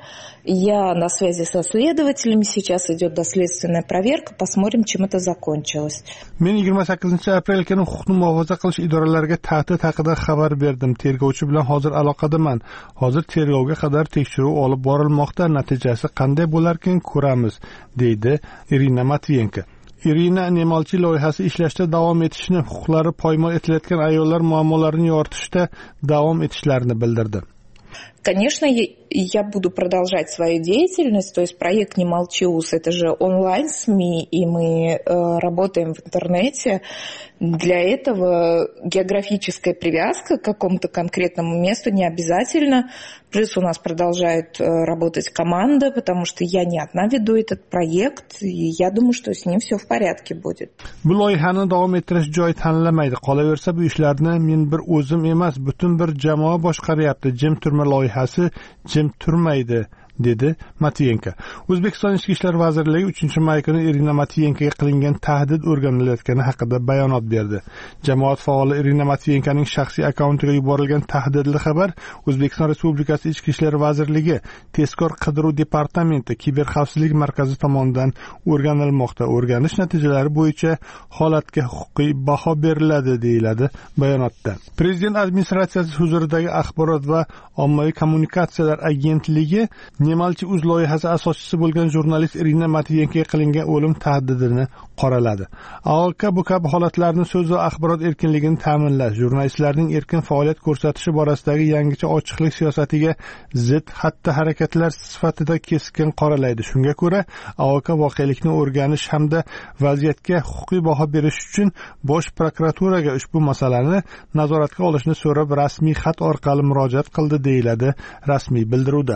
Я на связи со следователями. Сейчас идет доследственная проверка. Посмотрим, чем это закончилось. Men 28-aprel kuni huquqni muhofaza qilish idoralariga tahdid haqida xabar berdim. Tergovchi bilan hozir aloqadaman. Hozir tergovga qadar tekshiruv olib borilmoqda. Natijasi qanday bo'larkan ko'ramiz, deydi Irina Matviyenko. Irina Nemalchi loyihasi ishlashda davom etishini, huquqlari poymol etilayotgan ayollar muammolarini yoritishda davom etishlarini bildirdi. Конечно, я буду продолжать свою деятельность, то есть проект «Не молчи, УС» — это же онлайн-СМИ, и мы работаем в интернете. Для этого географическая привязка к какому-то конкретному месту не обязательно. Плюс у нас продолжает работать команда, потому что я не одна веду этот проект, и я думаю, что с ним все в порядке будет. Bu loyihani davom ettirish joy tanlamaydi. Qolaversa bu ishlarni men bir o'zim emas, butun bir jamoa boshqaryapti. Jim turma loyihasi jim turmaydi, dedi Matviyenko. O'zbekiston Ichki ishlar vazirligi 3-may kuni Irina Matviyenkoga qilingan tahdid o'rganilayotgani haqida bayonot berdi. Jamoat faoli Irina Matviyenkoning shaxsiy akkauntiga yuborilgan tahdidli xabar O'zbekiston Respublikasi Ichki ishlar vazirligi Tezkor qidiruv departamenti kiberxavfsizlik markazi tomonidan o'rganilmoqda. O'rganish natijalari bo'yicha holatga huquqiy baho beriladi, deyiladi bayonotda. Prezident administratsiyasi huzuridagi axborot va ommaviy kommunikatsiyalar agentligi Nemalchi loyihasi asoschisi bo'lgan jurnalist Irina Matviyenkoga qilingan o'lim tahdidini qoraladi. AOK bu kabi holatlarni so'z va axborot erkinligini ta'minlash, jurnalistlarning erkin faoliyat ko'rsatishi borasidagi yangicha ochiqlik siyosatiga zid xatti-harakatlar sifatida keskin qoralaydi. Shunga ko'ra, AOK voqelikni o'rganish hamda vaziyatga huquqiy baho berish uchun Bosh prokuraturaga ushbu masalani nazoratga olishni so'rab rasmiy xat orqali murojaat qildi, deyiladi rasmiy bildiruvda.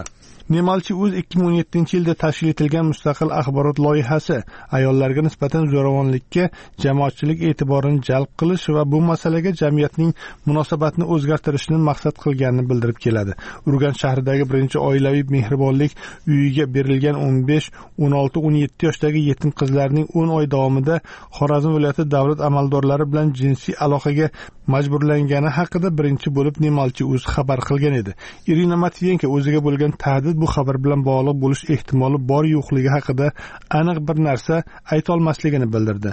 Nemalchi.uz 2017-yilda tashkil etilgan mustaqil axborot loyihasi ayollarga nisbatan zo'ravonlikka jamoatchilik e'tiborini jalb qilish va bu masalaga jamiyatning munosabatini o'zgartirishni maqsad qilganini bildirib keladi. Urganch shahridagi birinchi oilaviy mehribonlik uyiga berilgan 15, 16, 17 yoshdagi yetim qizlarning 10 oy davomida Xorazm viloyati davlat amaldorlari bilan jinsiy aloqaga majburlangani haqida birinchi bo'lib Nemalchi.uz xabar qilgan edi. Irina Matviyenko o'ziga bo'lgan tahdid bu xabar bilan bog'liq bo'lish ehtimoli bor yo'qligi haqida aniq bir narsa ayta olmasligini bildirdi.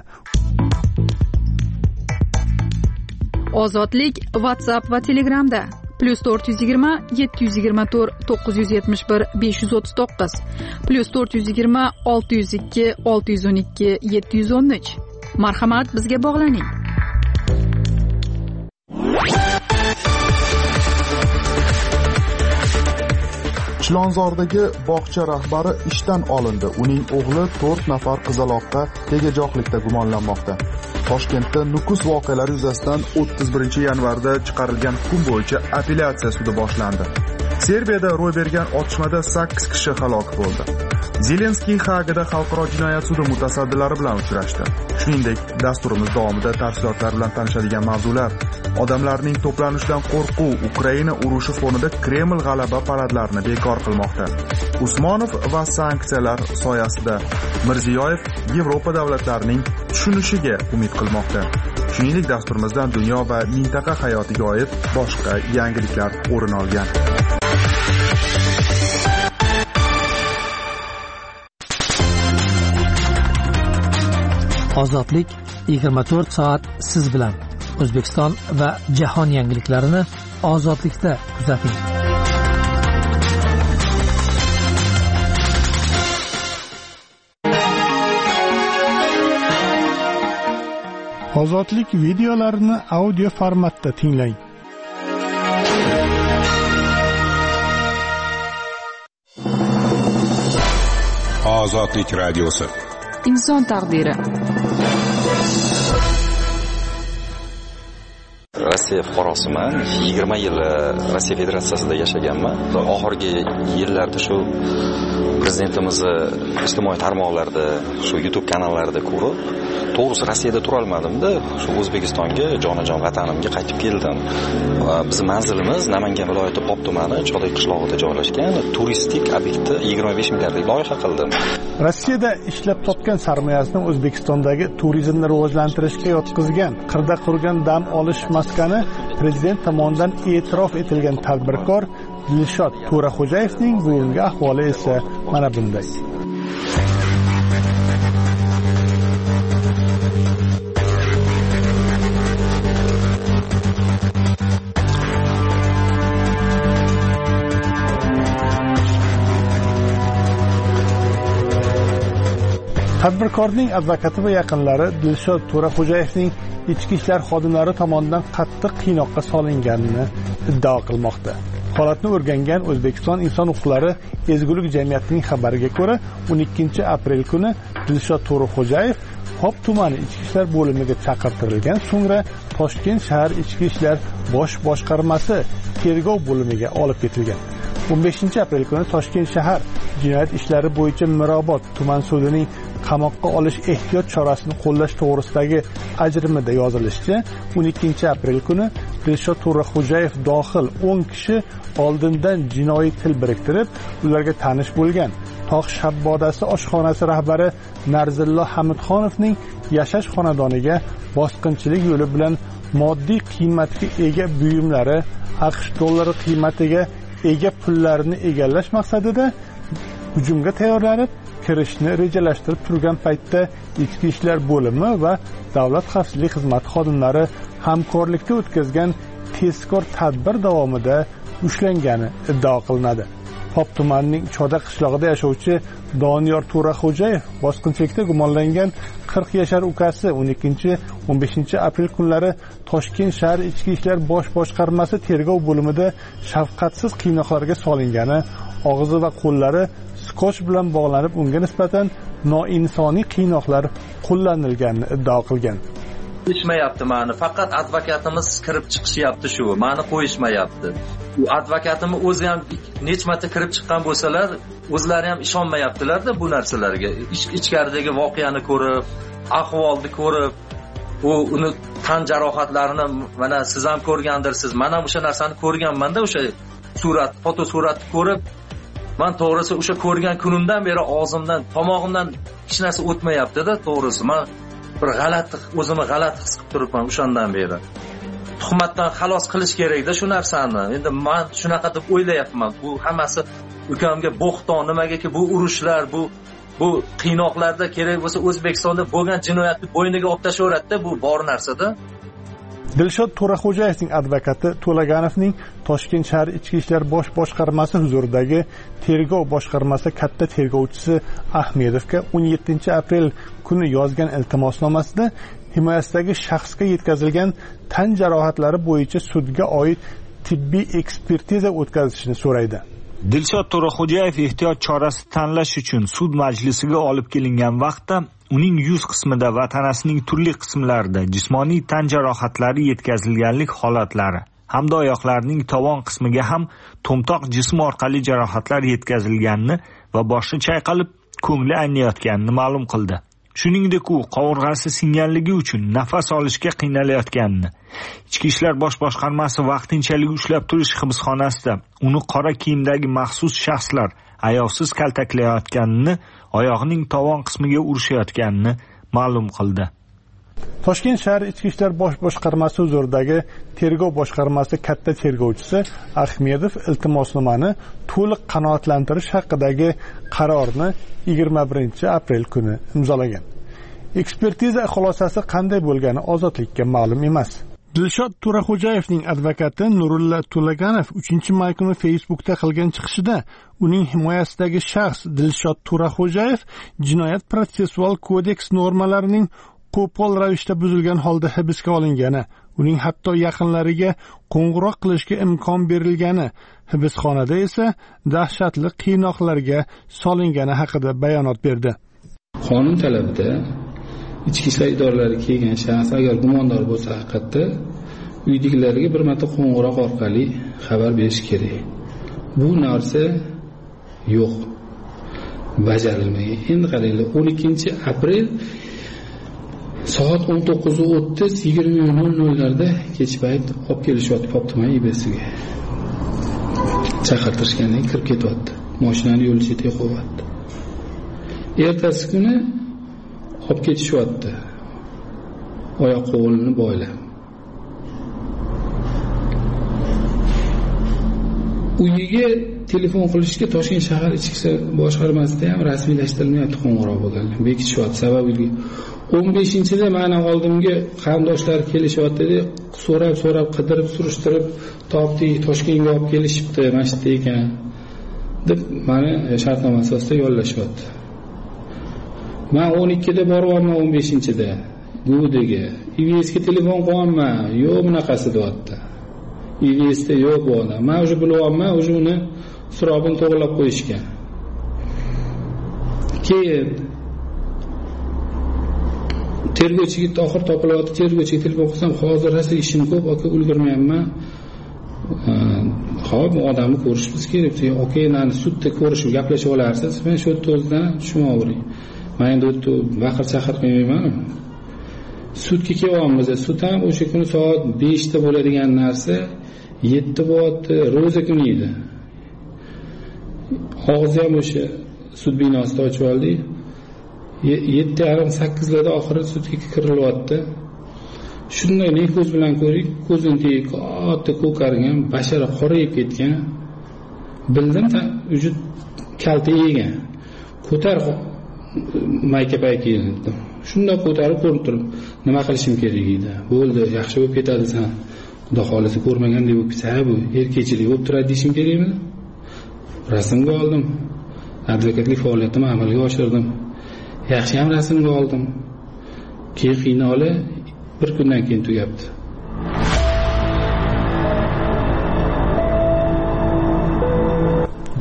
Ozodlik WhatsApp va Telegramda +420 724 971 539 +420 602 612 713. Marhamat, bizga bog'laning. Chilonzordagi bog'cha rahbari ishdan olindi. Uning o'g'li 4 nafar qizaloqqa tegajoqlikda gumonlanmoqda. Toshkentda Nukus voqealari yuzasidan 31-yanvarda chiqarilgan hukm bo'yicha apellyatsiya sudi boshlandi. Serbiyada ro'y bergan otishmada 8 kishi halok bo'ldi. Zelenskiy Hagida xalqaro jinoyat sudi mutasaddilari bilan uchrashdi. Shuningdek, dasturimiz davomida tafsilotlar bilan tanishadigan mavzular: odamlarning to'planishidan qo'rquv, Ukraina urushi fonida Kreml g'alaba paradlarini bekor qilmoqda. Usmonov va sanksiyalar soyasida Mirziyoyev Yevropa davlatlarining tushunishiga umid qilmoqda. Shuningdek, dasturimizdan dunyo va mintaqa hayotiga oid boshqa yangiliklar o'rin olgan. Ozodlik 24 soat siz bilan. O'zbekiston va jahon yangiliklarini ozodlikda kuzating. Ozodlik videolarini audio formatda tinglang. Ozodlik radiosi. Inson taqdiri. Rossiya fuqarosiman. 20 yil Rossiya Federatsiyasida yashaganman. Oxirgi yillarda shu prezidentimizni ijtimoiy tarmoqlarda, shu YouTube kanallarida ko'rib, to'g'risi Rossiyada tura olmadim-da, shu O'zbekistonga, jonajon vatanimga qaytib keldim. Bizning manzilimiz Namangan viloyati Pop tumani Choday qishlog'ida joylashgan. Turistik obyektni 25 milliardlik loyiha qildim. Rossiyada ishlab topgan sarmoyasini O'zbekistondagi turizmni rivojlantirishga yotqizgan, qirda qurgan dam olish maskani prezident tomonidan e'tirof etilgan tadbirkor Dilshod To'raxo'jayevning bugungi ahvoli esa mana bunday. Tadbirkorning advokati va yaqinlari Dilshod To'raxo'jayevning ichki ishlar xodimlari tomonidan qattiq qiynoqqa solinganini iddao qilmoqda. Holatni o'rgangan O'zbekiston inson huquqlari ezgulik jamiyatining xabariga ko'ra, 12-aprel kuni Dilshod To'raxo'jayev Pop tumani ichki ishlar bo'limiga chaqirtirilgan, so'ngra Toshkent shahar ichki ishlar bosh boshqarmasi tergov bo'limiga olib ketilgan. 15-aprel kuni Toshkent shahar jinoyat ishlari bo'yicha Mirobod tuman sudining qamoqqa olish ehtiyot chorasini qo'llash to'g'risidagi ajrimida yozilishicha, 12-aprel kuni Dilshod To'raxo'jayev dohil 10 kishi oldindan jinoiy til biriktirib, ularga tanish bo'lgan Tog' Shabbodasi oshxonasi rahbari Narzillo Hamidxonovning yashash xonadoniga bosqinchilik yo'li bilan moddiy qiymatga ega buyumlari, AQSh dollari qiymatiga ega pullarini egallash maqsadida hujumga tayyorlanib, kirishni rejalashtirib turgan paytda ichki ishlar bo'limi va davlat xavfsizlik xizmati xodimlari hamkorlikda o'tkazgan tezkor tadbir davomida ushlangani iddao qilinadi. Pop tumanining Choda qishlog'ida yashovchi Doniyor To'raxo'jayev bosqinchilikda gumonlangan 40 yashar ukasi 12-15 aprel kunlari Toshkent shahar ichki ishlar bosh boshqarmasi tergov bo'limida shafqatsiz qiynoqlarga solingani, og'zi va qo'llari skotch bilan bog'lanib, unga nisbatan noinsoniy qiynoqlar qo'llanilganini iddao qilgan. qo'yishmayapti mani. Faqat advokatimiz kirib chiqishyapti shu. Mani qo'yishmayapti. U advokatimni o'zi ham necha marta kirib chiqqan bo'lsalar, o'zlari ham ishonmayaptilar-da bu narsalarga. Ichkaridagi voqeani ko'rib, ahvolni ko'rib, uni tan jarohatlarini mana siz ham ko'rgandirsiz. Men ham o'sha narsani ko'rganman-da, o'sha fotosuratni ko'rib, men to'g'risi o'sha ko'rgan kunimdan beri og'zimdan, tomog'imdan hech narsa o'tmayapti-da, to'g'risi. Men bir o'zimni g'alati his qilib turibman o'shandan beri. Tuhmatdan xalos qilish kerak-da shu narsani. Endi men shunaqa deb o'ylayapman. Bu hammasi ukamga bo'xton, nimagaki bu urushlar, bu qiynoqlarda kerak bo'lsa O'zbekistonda bo'lgan jinoyatni bo'yniga olib tashaveradi-da, bu bor narsa-da. Dilshod To'raxo'jayevning advokati To'laganovning Toshkent shahar Ichki ishlar bosh boshqarmasi huzuridagi tergov boshqarmasi katta tergovchisi Ahmedovga 17-aprel kuni yozgan iltimosnomasida himoyasidagi shaxsga yetkazilgan tan jarohatlari bo'yicha sudga oid tibbiy ekspertiza o'tkazishni so'raydi. Dilshod To'raxo'jayev ehtiyot chorasi tanlash uchun sud majlisiga olib kelingan vaqtda uning yuz qismida va tanasining turli qismlarida jismoniy tan jarohatlari yetkazilganlik holatlari hamda oyoqlarining tovon qismiga ham to'mtoq jism orqali jarohatlar yetkazilganini va boshi chayqalib ko'ngli aynayotganini ma'lum qildi. Shuningdek, u qovurg'asi singanligi uchun nafas olishga qiynalayotganini, Ichki ishlar bosh boshqarmasi vaqtinchalik ushlab turish hibsxonasida uni qora kiyimdagi maxsus shaxslar ayovsiz kaltaklayotganini, oyog'ining tovon qismiga urishayotganini ma'lum qildi. Toshkent shahar Ichki ishlar bosh boshqarmasi huzuridagi tergov boshqarmasi katta tergovchisi Ahmedov iltimosnomani to'liq qanoatlantirish haqidagi qarorni 21-aprel kuni imzolagan. Ekspertiza xulosasi qanday bo'lgani ozodlikka ma'lum emas. Dilshod To'raxo'jayevning advokati Nurulla To'laganov 3-may kuni Facebookda qilgan chiqishida uning himoyasidagi shaxs Dilshod To'raxo'jayev jinoyat protsessual kodeks normalarining qo'pol ravishda buzilgan holda hibsga olingani, uning hatto yaqinlariga qo'ng'iroq qilishga imkon berilgani, hibsxonada esa dahshatli qiynoqlarga solingani haqida bayonot berdi. Qonun talabida ichki ishlar idoralariga kelgan shaxs agar gumondor bo'lsa, haqiqatda uydagilarga bir marta qo'ng'iroq orqali xabar berish kerak. Bu narsa yo'q, bajarilmagan. Endi qaranglar, 12-aprel soat 19:30 20:00larda kech payt olib kelishyapti Poptiman IBSga. Chaqirtirishgandan kirib ketyapti. Mashinani yo'l chetiga qo'yapti. Ertasi kuni olib ketishyapti. Oyoq qo'lini boylab. Uyiga telefon qilishga Toshkent shahar ichki ishlar boshqarmasida ham rasmiylashtirilmayapti qo'ng'iroq bo'lganlar. Bekitishyapti. Sababi 15-da mana oldimga qarindoshlar kelishyapti, so'rab qidirib surishtirib topdik, Toshkentga olib kelishibdi, mana shu yerda ekan deb meni shartnoma asosida yollashyapti. Men 12da boryapman, 15-da Gudiga. IVSga telefon qo'yaman, yo'q bunaqasi deyapti. IVSda yo'q bu odam. Men o'sha bilyapman, o'sha uni surobini to'g'rilab qo'yishgan. Keyin tergovchiga oxir topilyapti. Tergovchiga telefon qilsam, hozir rosa ishim ko'p, aka ulgurmayapman. Xo'p, odamni ko'rishimiz kerak. Okey, meni sudda ko'rishib gaplashib olarsiz. Men shu o'zdan tushunavering. Men endi baqir-chaqir qilmayman. Sudga kelyapmiz. Sud ham o'sha kuni soat 5 da bo'ladigan narsa 7 bo'lyapti, ro'za kuni edi. Hozir ham o'sha sud binosida ochib oldik. 7:30-8larda oxiri sudga kirilyapti. Shunday ne ko'z bilan ko'rik, ko'zini katta ko'kargan, bashara qorayib ketgan. Bildim, vujud kalta yegan. Ko'tar mayka-payka dedim. Shunday ko'tarib ko'rib turib, nima qilishim kerak edi? Bo'ldi, yaxshi bo'lib ketadi san. Xudo xolasa ko'rmagandek bo'lib ketsa, bu erkakchilik bo'lib turadi deshim kerakmi? Rasmga oldim. Advokatlik faoliyatimni amalga oshirdim. Yaxshi ham rasmga oldim. Keyin qiynoli bir kundan keyin tugabdi.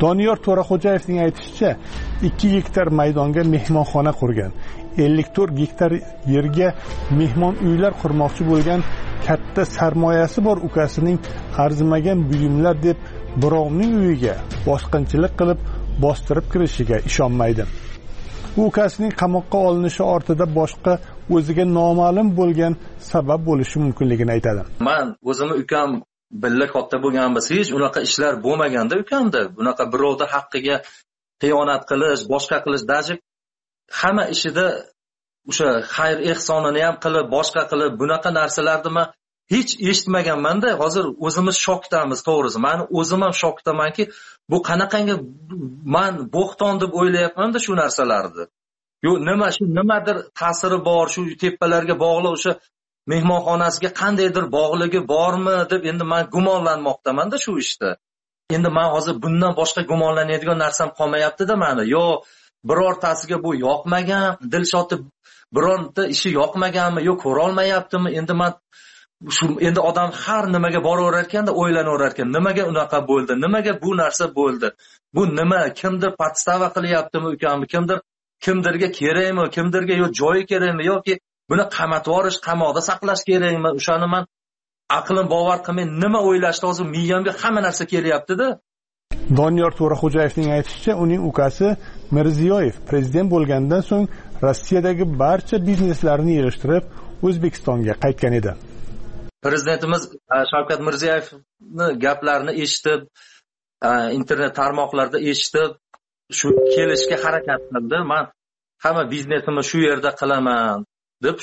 Doniyor To'raxo'jayevning aytishicha, 2 gektar maydonga mehmonxona qurgan, 54 gektar yerga mehmon uylar qurmoqchi bo'lgan katta sarmoyasi bor ukasining arzimagan buyumlar deb birovning uyiga bosqinchilik qilib bostirib kirishiga ishonmaydi. U ukasining qamoqqa olinishi ortida boshqa o'ziga noma'lum bo'lgan sabab bo'lishi mumkinligini aytadi. Men o'zimni ukam billa katta bo'lganmiz, hech unaqa ishlar bo'lmaganda ukamda, bunaqa birovning haqqiga xiyonat qilish, boshqa qilish, dajik hamma ishida o'sha xayr ehsonini ham qilib, boshqa qilib, bunaqa narsalarni men hech eshitmaganman-da. Hozir o'zimiz shokdamiz, to'g'risi. Men o'zim ham shokdamanki, bu qanaqangi men bo'xton deb o'ylayapman-da shu narsalarni. Yo'q, nimadir ta'siri bor, shu tepalarga bog'liq, o'sha mehmonxonasiga qandaydir bog'ligi bormi deb endi men gumonlanmoqdaman-da shu ishda. Endi men hozir bundan boshqa gumonlanadigan narsam qolmayapti-da meni. Yo, birortasiga bu yoqmagan, Dilshodni bironta ishi yoqmaganmi, yo ko'ra olmayaptimi? Endi men endi odam har nimaga boraverar ekanda, o'ylanaverar ekan, nimaga unaqa bo'ldi? Nimaga bu narsa bo'ldi? Bu nima? Kimdir podstava qilyaptimi ukamni? Kimdirga kerakmi? Kimdirga yo joyi kerakmi yoki buni qamatib yuborish, qamoqda saqlash kerakmi? O'shani men aqlim bovar qilmay nima o'ylashni hozir miyamga hamma narsa kelyapti-da. Doniyor To'raxo'jayevning aytishicha, uning ukasi Mirziyoyev prezident bo'lgandan so'ng Rossiyadagi barcha bizneslarini yig'ishtirib O'zbekistonga qaytgan edi. Prezidentimiz Shavkat Mirziyoyevning gaplarini eshitib, internet tarmoqlarda eshitib, shu kelishga harakat qildi. Men hamma biznesimni shu yerda qilaman deb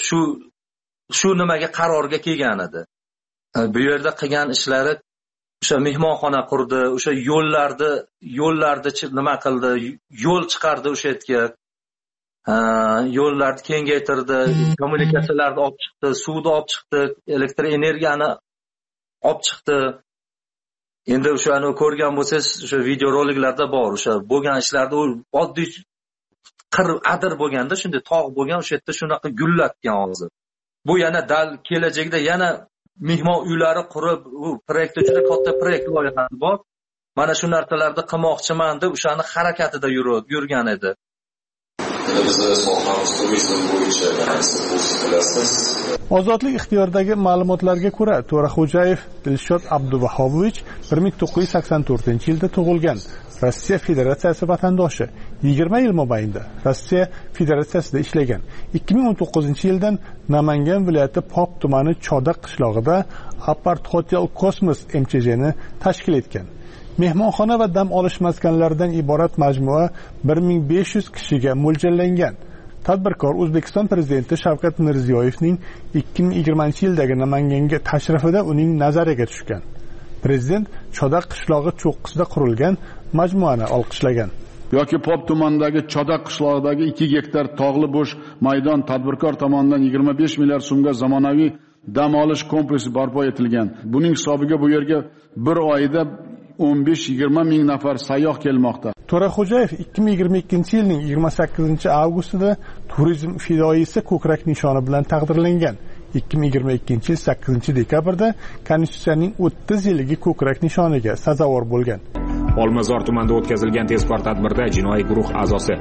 shu nimaga qarorga kelgan edi. Bu yerda qilgan ishlari o'sha mehmonxona qurdi, o'sha yo'llarni nima qildi, yo'l chiqardi o'sha yerga. Yo'llarni kengaytirdi, kommunikatsiyalarni olib chiqdi, suvni olib chiqdi, elektr energiyani olib chiqdi. Endi o'shani ko'rgan bo'lsangiz, o'sha videoroliklarda bor, o'sha bo'lgan ishlarda u oddiy adir bo'lganda, shunday tog' bo'lgan, o'sha yerda shunaqa gullatgan hozir. Bu yana kelajakda yana mehmon uylari qurib, u proyektda juda katta proyekt loyihasi bor. Mana shu narsalarni qilmoqchiman deb o'shani harakatida yurgan edi. Ozodlik ixtiyoridagi ma'lumotlarga ko'ra, To'raxo'jayev Dilshod Abduvahobovich 1984-yilda tug'ilgan, Rossiya Federatsiyasi vatandoshi. 20 yil mobaynida Rossiya Federatsiyasida ishlagan. 2019-yildan Namangan viloyati Pop tumani Chodaq qishlog'ida Apart Hotel Cosmos MCJni tashkil etgan. Mehmonxona va dam olish maskanlaridan iborat majmua 1500 kishiga mo'ljallangan. Tadbirkor O'zbekiston prezidenti Shavkat Mirziyoyevning 2020-yildagi Namanganga tashrifida uning nazariga tushgan. Prezident Chodaq qishlog'i cho'qqisida qurilgan majmuani olqishlagan. Yoki Pop tumanidagi Chodaq qishlog'idagi 2 gektar tog'li bo'sh maydon tadbirkor tomonidan 25 milliard so'mga zamonaviy dam olish kompleksi barpo etilgan. Buning hisobiga bu yerga bir oyda 15-20 ming nafar sayyoh kelmoqda. To'raxo'jayev 2022-yilning 28-avgustida turizm fidoyisi ko'krak nishoni bilan taqdirlangan. 2022-yil 8-dekabrda Konstitutsiyaning 30 yilligi ko'krak nishoniga sazovor bo'lgan. Olmazor tumanida o'tkazilgan tezkor tadbirda jinoiy guruh a'zosi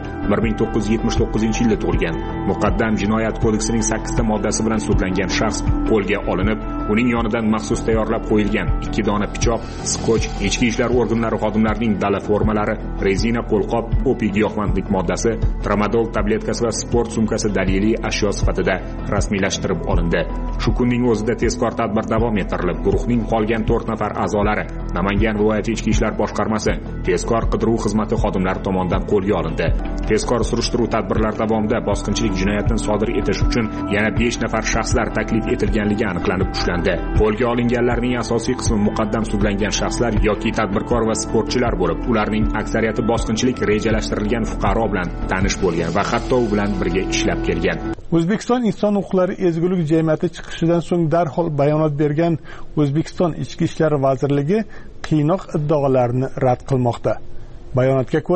1979-yilda tug'ilgan muqaddam jinoyat kodeksining 8 moddasi bilan sudlangan shaxs qo'lga olinib, uning yonidan maxsus tayyorlab qo'yilgan 2 dona pichoq, skoch, ichki ishlar organlari xodimlarining dala formalari, rezina qo'lqop, opiy giyohvandlik moddasi, tramadol tabletkasi va sport sumkasi daliliy ashyo sifatida rasmiylashtirib olindi. Shu kunning o'zida tezkor tadbir davom ettirilib, guruhning qolgan 4 nafar a'zolari Namangan viloyati ichki ishlar boshqarmasi tezkor qidiruv xizmati xodimlari tomonidan qo'lga olindi. Tezkor surishtiruv tadbirlari davomida bosqinchilik jinoyatini sodir etish uchun yana 5 nafar shaxslar taklif etilganligi aniqlanib ushlandi. Qo'lga olinganlarning asosiy qismi muqaddam sudlangan shaxslar yoki tadbirkor va sportchilar bo'lib, ularning aksariyati bosqinchilik rejalashtirilgan fuqaro bilan tanish bo'lgan va hatto u bilan birga ishlab kelgan. O'zbekiston Inson huquqlari ezgulik jamiyati chiqishidan so'ng darhol bayonot bergan O'zbekiston Ichki ishlar vazirligi qiynoq iddaolarini rad qilmoqda. Bayonotga ko'ra,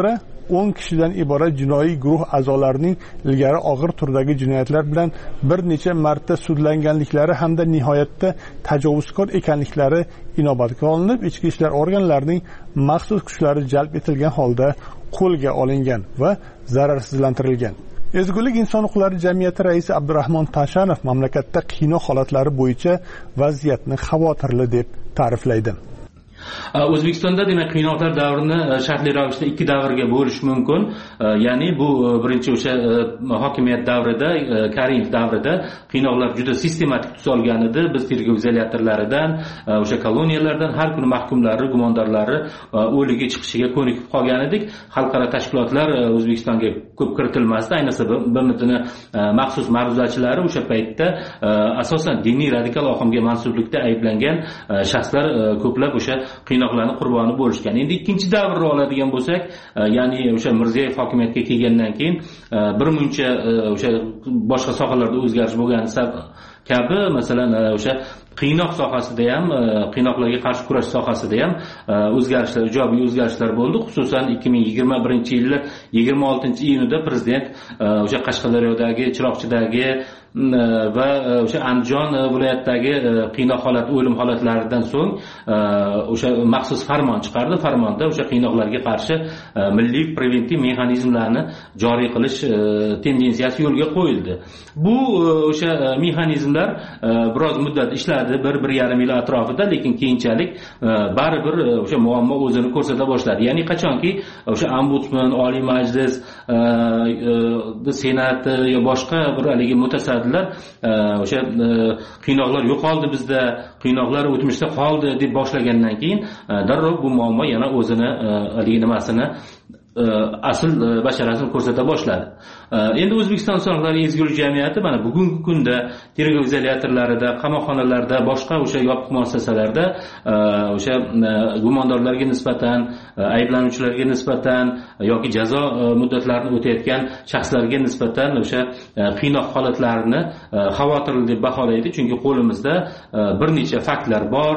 10 kishidan iborat jinoiy guruh a'zolarining ilgari og'ir turdagi jinoyatlar bilan bir necha marta sudlanganliklari hamda nihoyatda tajovuzkor ekanliklari inobatga olinib, ichki ishlar organlarining maxsus kuchlari jalb etilgan holda qo'lga olingan va zararsizlantirilgan. Ezgulik inson huquqlari jamiyati raisi Abdurahmon Tashanov mamlakatda qiynoq holatlari bo'yicha vaziyatni xavotirli deb ta'riflaydi. O'zbekistonda demak qiynoqlar davrini shartli ravishda ikki davrga bo'lish mumkin. Ya'ni bu birinchi o'sha hokimiyat davrida, Karimov davrida qiynoqlar juda sistematik tus olgan edi. Biz tergov izolyatorlaridan, o'sha koloniyalardan har kuni mahkumlari, gumondorlari o'ligi chiqishiga ko'nikib qolgan edik. Xalqaro tashkilotlar O'zbekistonga ko'p kiritilmasdi. Ayniqsa BMTning maxsus ma'ruzachilari o'sha paytda asosan diniy radikal oqimga mansublikda ayblangan shaxslar ko'plab o'sha qiynoqlarning qurboni bo'lishgan. Endi ikkinchi davrni oladigan bo'lsak, ya'ni o'sha Mirziyoyev hokimiyatga kelgandan keyin bir muncha o'sha boshqa sohalarda o'zgarish bo'lgani kabi, masalan, o'sha qiynoq sohasida ham, qiynoqlarga qarshi kurash sohasida ham o'zgarishlar, ijobiy o'zgarishlar bo'ldi. Xususan 2021-yil 26-iyunida prezident o'sha Qashqadaryodagi, Chiroqchidagi va o'sha Andijon viloyatidagi qiynoq holat, o'lim holatlaridan so'ng o'sha maxsus farmon chiqardi. Farmonda o'sha qiynoqlarga qarshi milliy preventiv mexanizmlarni joriy qilish tendensiyasi yo'lga qo'yildi. Bu o'sha mexanizmlar biroz muddat ishladi, 1-1,5 yil atrofida, lekin keyinchalik baribir o'sha muammo o'zini ko'rsata boshladi. Ya'ni qachonki o'sha ombudsman, Oliy Majlis, Senat yo boshqa bir haligi mutasaddilar o'sha qiynoqlar yo'qoldi bizda, qiynoqlar o'tmishda qoldi deb boshlagandan keyin darrov bu muammo yana o'zini haligi nimasini asl basharasini ko'rsata boshladi. Endi O'zbekiston Inson huquqlari ezgulik jamiyati mana bugungi kunda tergov izolyatorlarida, qamoqxonalarda, boshqa o'sha yopiq muassasalarda o'sha gumondorlarga nisbatan, ayblanuvchilarga nisbatan yoki jazo muddatlarini o'tayotgan shaxslarga nisbatan o'sha qiynoq holatlarini xavotirli deb baholaydi. Chunki qo'limizda bir necha faktlar bor.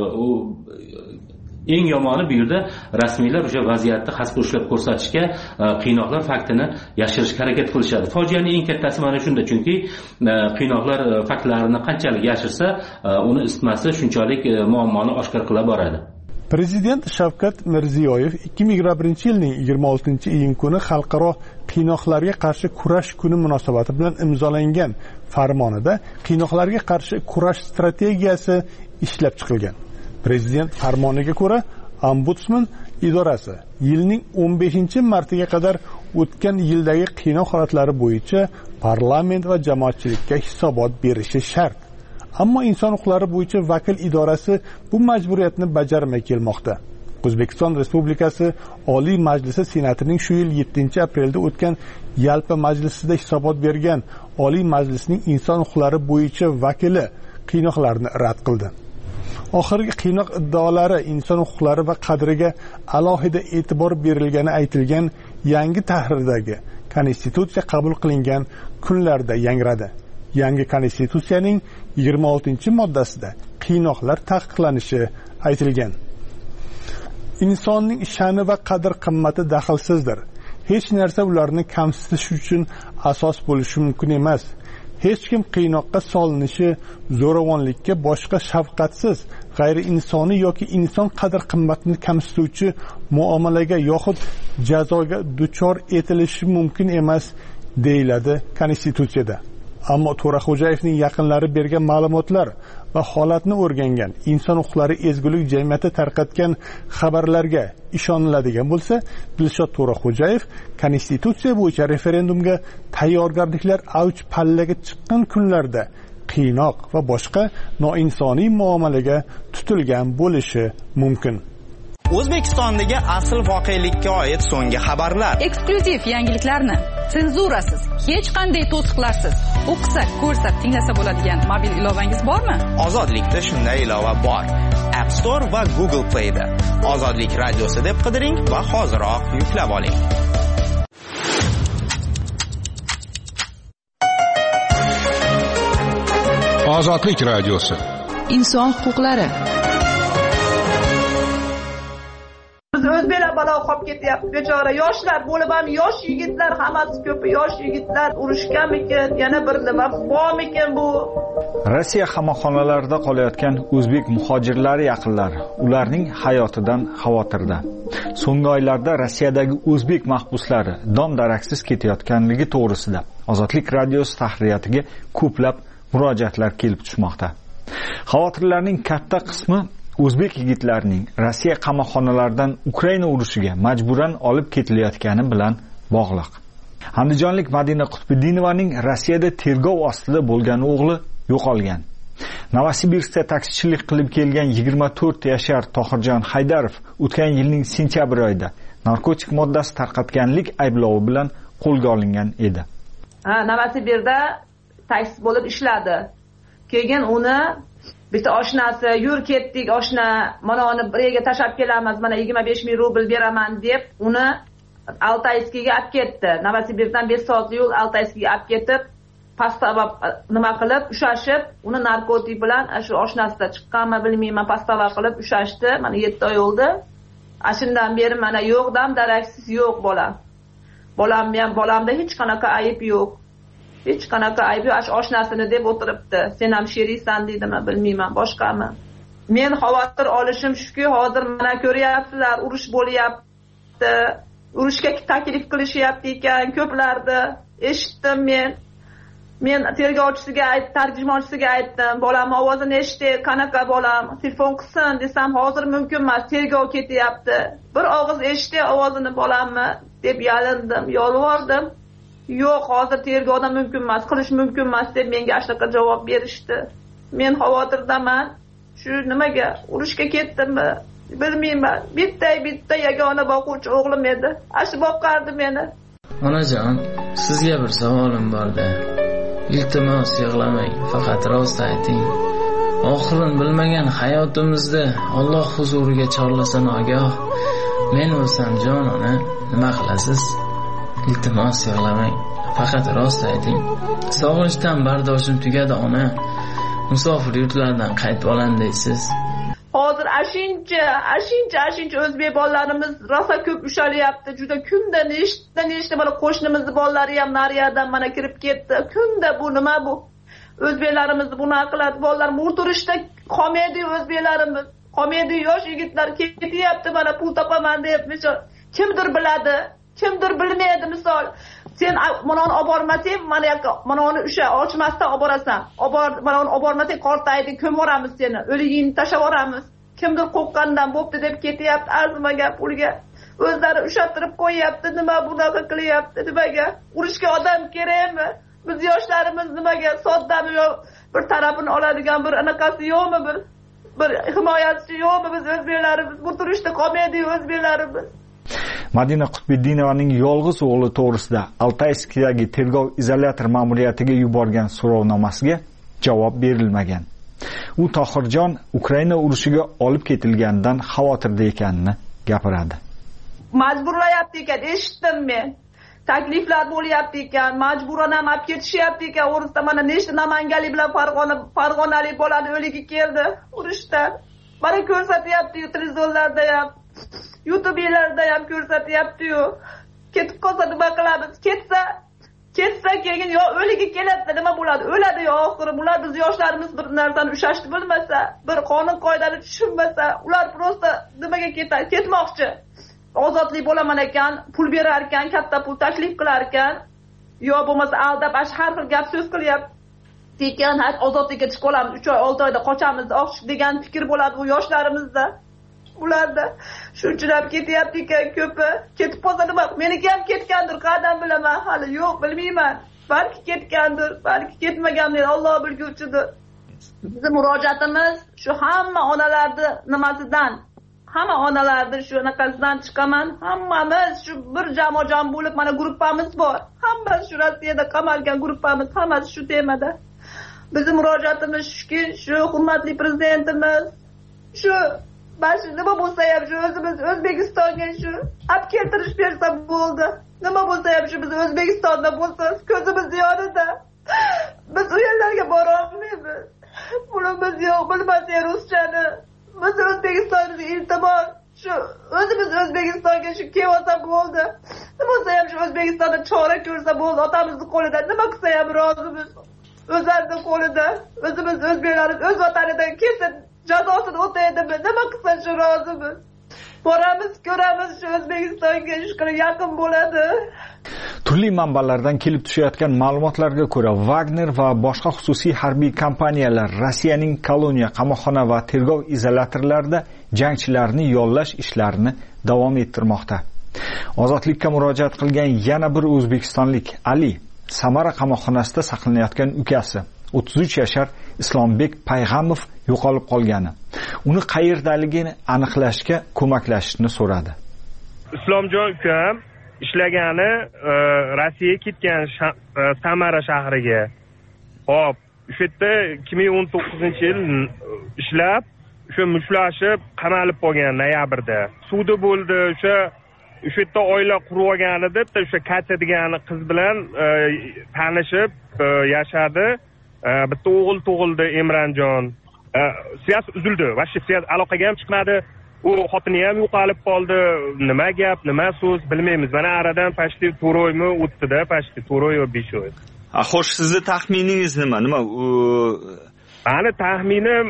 Eng yomoni bu yerda rasmiylar o'sha vaziyatni hasbi ushlab ko'rsatishga, qiynoqlar faktini yashirishga harakat qilishadi. Fojianing eng kattasi mana shunda, chunki qiynoqlar faktlarini qanchalik yashirsa, uni isitmasi shunchalik muammoni oshkor qila boradi. Prezident Shavkat Mirziyoyev 2021-yilning 26-iyun kuni xalqaro qiynoqlarga qarshi kurash kuni munosabati bilan imzolangan farmonida qiynoqlarga qarshi kurash strategiyasi ishlab chiqilgan. Prezident farmoniga ko'ra, ombudsman idorasi yilning 15-martiga qadar o'tgan yildagi qiynoq holatlari bo'yicha parlament va jamoatchilikka hisobot berishi shart. Ammo inson huquqlari bo'yicha vakil idorasi bu majburiyatni bajarmay kelmoqda. O'zbekiston Respublikasi Oliy Majlisi Senatining shu yil 7-aprelda o'tgan yalpi majlisida hisobot bergan Oliy Majlisning inson huquqlari bo'yicha vakili qiynoqlarni rad qildi. Oxirgi qiynoq iddaolari inson huquqlari va qadriga alohida e'tibor berilgani aytilgan yangi tahrirdagi konstitutsiya qabul qilingan kunlarda yangradi. Yangi konstitutsiyaning 26-moddasida qiynoqlar taqiqlanishi aytilgan. Insonning sha'ni va qadr-qimmati daxlsizdir. Hech narsa ularni kamsitish uchun asos bo'lishi mumkin emas. Hech kim qiynoqqa solinishi, zo'ravonlikka, boshqa shafqatsiz, g'ayri insoniy yoki inson qadr-qimmatini kamsituvchi muomalaga yoxud jazoga duchor etilishi mumkin emas, deyiladi konstitutsiyada. Ammo To'raxo'jayevning yaqinlari bergan ma'lumotlar va holatni o'rgangan inson huquqlari ezgulik jamiyati tarqatgan xabarlarga ishoniladigan bo'lsa, Dilshod To'raxo'jayev konstitutsiya bo'yicha referendumga tayyorgarliklar avj pallaga chiqqan kunlarda qiynoq va boshqa noinsoniy muomalaga tutilgan bo'lishi mumkin. O'zbekistondagi asl voqelikka oid so'nggi xabarlar, eksklyuziv yangiliklarni senzurasiz, hech qanday to'siqlarsiz o'qisa, ko'rsa, tinglasa bo'ladigan mobil ilovangiz bormi? Ozodlikda shunday ilova bor. App Store va Google Play da Ozodlik radiosi deb qidiring va hoziroq yuklab oling. Ozodlik radiosi. Inson huquqlari. Biz o'zbeklar balo qolib ketyapti bechora yoshlar bo'lib ham yosh yigitlar hammasi ko'pi yosh yigitlar urushganmikin yana bir nima bormikin bu Rossiya qamoqxonalarida qolayotgan o'zbek muhojirlari yaqinlari ularning hayotidan xavotirda. So'nggi oylarda Rossiyadagi o'zbek mahbuslari dom-daraksiz ketayotganligi to'g'risida Ozodlik radiosi tahririyatiga ko'plab murojaatlar kelib tushmoqda. Xavotirlarning katta qismi o'zbek yigitlarining Rossiya qamoqxonalaridan Ukraina urushiga majburan olib ketilayotgani bilan bog'liq. Andijonlik Madina Qutbiddinovaning Rossiyada tergov ostida bo'lgan o'g'li yo'qolgan. Novosibirskda taksichilik qilib kelgan 24 yashar Tohirjon Haydarov o'tgan yilning sentyabr oyida narkotik moddasi tarqatganlik ayblovi bilan qo'lga olingan edi. Novosibirda taksi bo'lib ishladi. Keyin uni bitta oshnasi yur ketdik oshna mana uni bir yerga tashab kelamiz mana 25,000 rubl beraman deb uni Altayskiga olib ketdi. Novosibirdan 5 soat yo'l Altayskiga olib ketib pastava nima qilib ushashib uni narkotik bilan shu oshnasida chiqqanmi bilmayman pastava qilib ushashdi. Mana 7 oy bo'ldi. Shundan beri mana yo'qdan daraksiz yo'q bolam. Bolamda hech qanaqa ayb yo'q. Hech qanaqa ayb yo'q. Oshnasini deb o'tiribdi. Sen ham sheriysan deydimi bilmayman boshqami. Men xavotir olishim shuki hozir mana ko'ryapsizlar urush bo'lyapti. Urushga taklif qilishyapti ekan ko'plarda. Eshitdim men tergovchisiga tarjimonchisiga aytdim. Bolam ovozini eshitdi, qanaqa bolam, telefon qilsin desam hozir mumkin emas, tergov ketyapti. Bir og'iz eshitdi ovozini bolammi deb yalindim, yolvordim. Yo'q, hozir tergovda mumkin emas, qilish mumkin emas deb menga shunaqa javob berishdi. Men xavotirdaman. Shu nimaga urushga ketdimmi? Bilmayman. Bitta yagona boquvchi o'g'lim edi. Shu boqardi meni. Onajon, sizga bir savolim bor-da. Iltimos yig'lamang, faqat rost ayting. Oxirini bilmagan hayotimizda Alloh huzuriga chorlasa nogoh men o'lsam jon ona, nima qilasiz? Iltimos yig'lamang, faqat rost ayting. Sog'inchdan bardoshim tugadi ona. Musofir yurtlardan qaytib olam deysiz. Hozir ashincha o'zbek bolalarimiz rosa ko'p ushalyapti. Juda kunda nechta mana qo'shnimizni bolalari ham nariyadan mana kirib ketdi. Kunda bu nima bu? O'zbeklarimiz buni qiladi. Bolalar murturishda qolmaydi o'zbeklarimiz. Qolmaydi yosh yigitlar ketyapti mana pul topaman deb. Kimdir biladi, kimdir bilmaydi misol. Sen mana uni olib bormasang, mana uni o'sha ochmasdan olib borasan. Mana uni olib bormasang qortaydi, ko'moramiz seni. O'ligingni tashlab yuboramiz. Kimdir qo'rqqandan bo'pti deb ketyapti, arzimagan pulga. O'zlari ushatirib qo'yapti, nima bunaqa qilyapti, nimaga? Urushga odam kerakmi? Biz yoshlarimiz nimaga soddami yo bir tarafini oladigan bir anaqasi yo'qmi bir himoyachisi yo'qmi biz o'zbeklarimiz? Bu turishda qolmaydi o'zbeklarimiz. Madina Qutbiddinovaning yolg'iz o'g'li to'g'risida Altayskdagi tergov izolyator ma'muriyatiga yuborgan so'rovnomasiga javob berilmagan. U Tohirjon Ukraina urushiga olib ketilganidan xavotirda ekanini gapiradi. Majburlayapti ekan, eshitdim men. Takliflar bo'lyapti ekan, majburan ham olib ketishyapti ekan. O'risda mana nechta namanganlik bilan farg'onalik bolani o'ligi keldi urushdan. Mana ko'rsatyapti televizorlarda ham. YouTube'larda ham ko'rsatyapti-yu. Ketib qolsa nima qilamiz? Ketsa keyin yo o'ligi keladi, nima bo'ladi? O'ladi yo oxiri. Bular biz yoshlarimiz bir narsani ushashni bilmasa, bir qonun qoidani tushunmasa, ular prosta nimaga ketmoqchi? Ozodlik bo'laman ekan, pul berar ekan, katta pul taklif qilar ekan, yo bo'lmasa aldab har xil gap so'z qilyapti. Tekin ozodlikka chiqib olamiz, 3 oy, 6 oyda qochamiz degan fikr bo'ladi bu yoshlarimizda. Ularda shunchilab ketyapti ekan ko'pi. Ketib qolsa nima? Meniki ham ketgandir, qadam bilaman, hali yo'q bilmayman. Balki ketgandir, balki ketmagandir, Alloh bilguvchidir. Bizning murojaatimiz shu hamma onalarni nimasidan, hamma onalarni shu anaqasidan chiqaman. Hammamiz shu bir jamoam bo'lib mana gruppamiz bor. Hammamiz shu Rossiyada qamalgan gruppamiz, hammasi shu temada. Bizning murojaatimiz shuki, shu hurmatli prezidentimiz shu Bashi nima bo'lsa ham shu o'zimiz O'zbekistonga shu olib keltirish bersa bo'ldi. Nima bo'lsa ham shu biz O'zbekistonda bo'lsak, ko'zimiz yonida. Biz u yerlarga bora olmaymiz. Pulimiz yo'q, bilmasak ruschani. Biz O'zbekistonga iltimos shu o'zimiz O'zbekistonga shu kelsa bo'ldi. Nima bo'lsa ham shu O'zbekistonda chora ko'rsa bo'ldi. Otamizning qo'lida nima qilsa ham rozimiz. O'zlarining qo'lida, o'zimiz o'zbeklarimiz o'z vatanidan kelsa jazosini o'taydimi? Nima qilsa shu rozimiz. Boramiz, ko'ramiz, shu O'zbekistonga shu yaqin bo'ladi. Turli manbalardan kelib tushayotgan ma'lumotlarga ko'ra, Wagner va boshqa xususiy harbiy kompaniyalar Rossiyaning koloniya, qamoqxona va tergov izolyatorlarida jangchilarni yollash ishlarini davom ettirmoqda. Ozodlikka murojaat qilgan yana bir o'zbekistonlik Ali Samara qamoqxonasida saqlanayotgan ukasi 33 yashar Islombek Payg'amov yo'qolib qolgani, uni qayerdaligini aniqlashga ko'maklashishni so'radi. Islomjon ukam ishlagani Rossiyaga ketgan Samara shahriga. Hop, o'sha yerda 2019-yil ishlab, o'sha mushlashib qamalib qolgan noyabrda. Sudi bo'ldi, o'sha yerda oila qurib olgan edi, o'sha Katya degan qiz bilan tanishib yashadi. Bitta o'g'il tug'ildi, Emranjon. Siyos uzildi, vaqti siyos aloqaga ham chiqmadi. U xotini ham yo'qolib qoldi. Nima gap, nima so'z bilmaymiz. Mana aradan pashti 4 oymi o'tdi-da, pashti 4 oy yo 5 oy. Xo'sh, sizning taxminingiz nima? Nima u Ani taxminim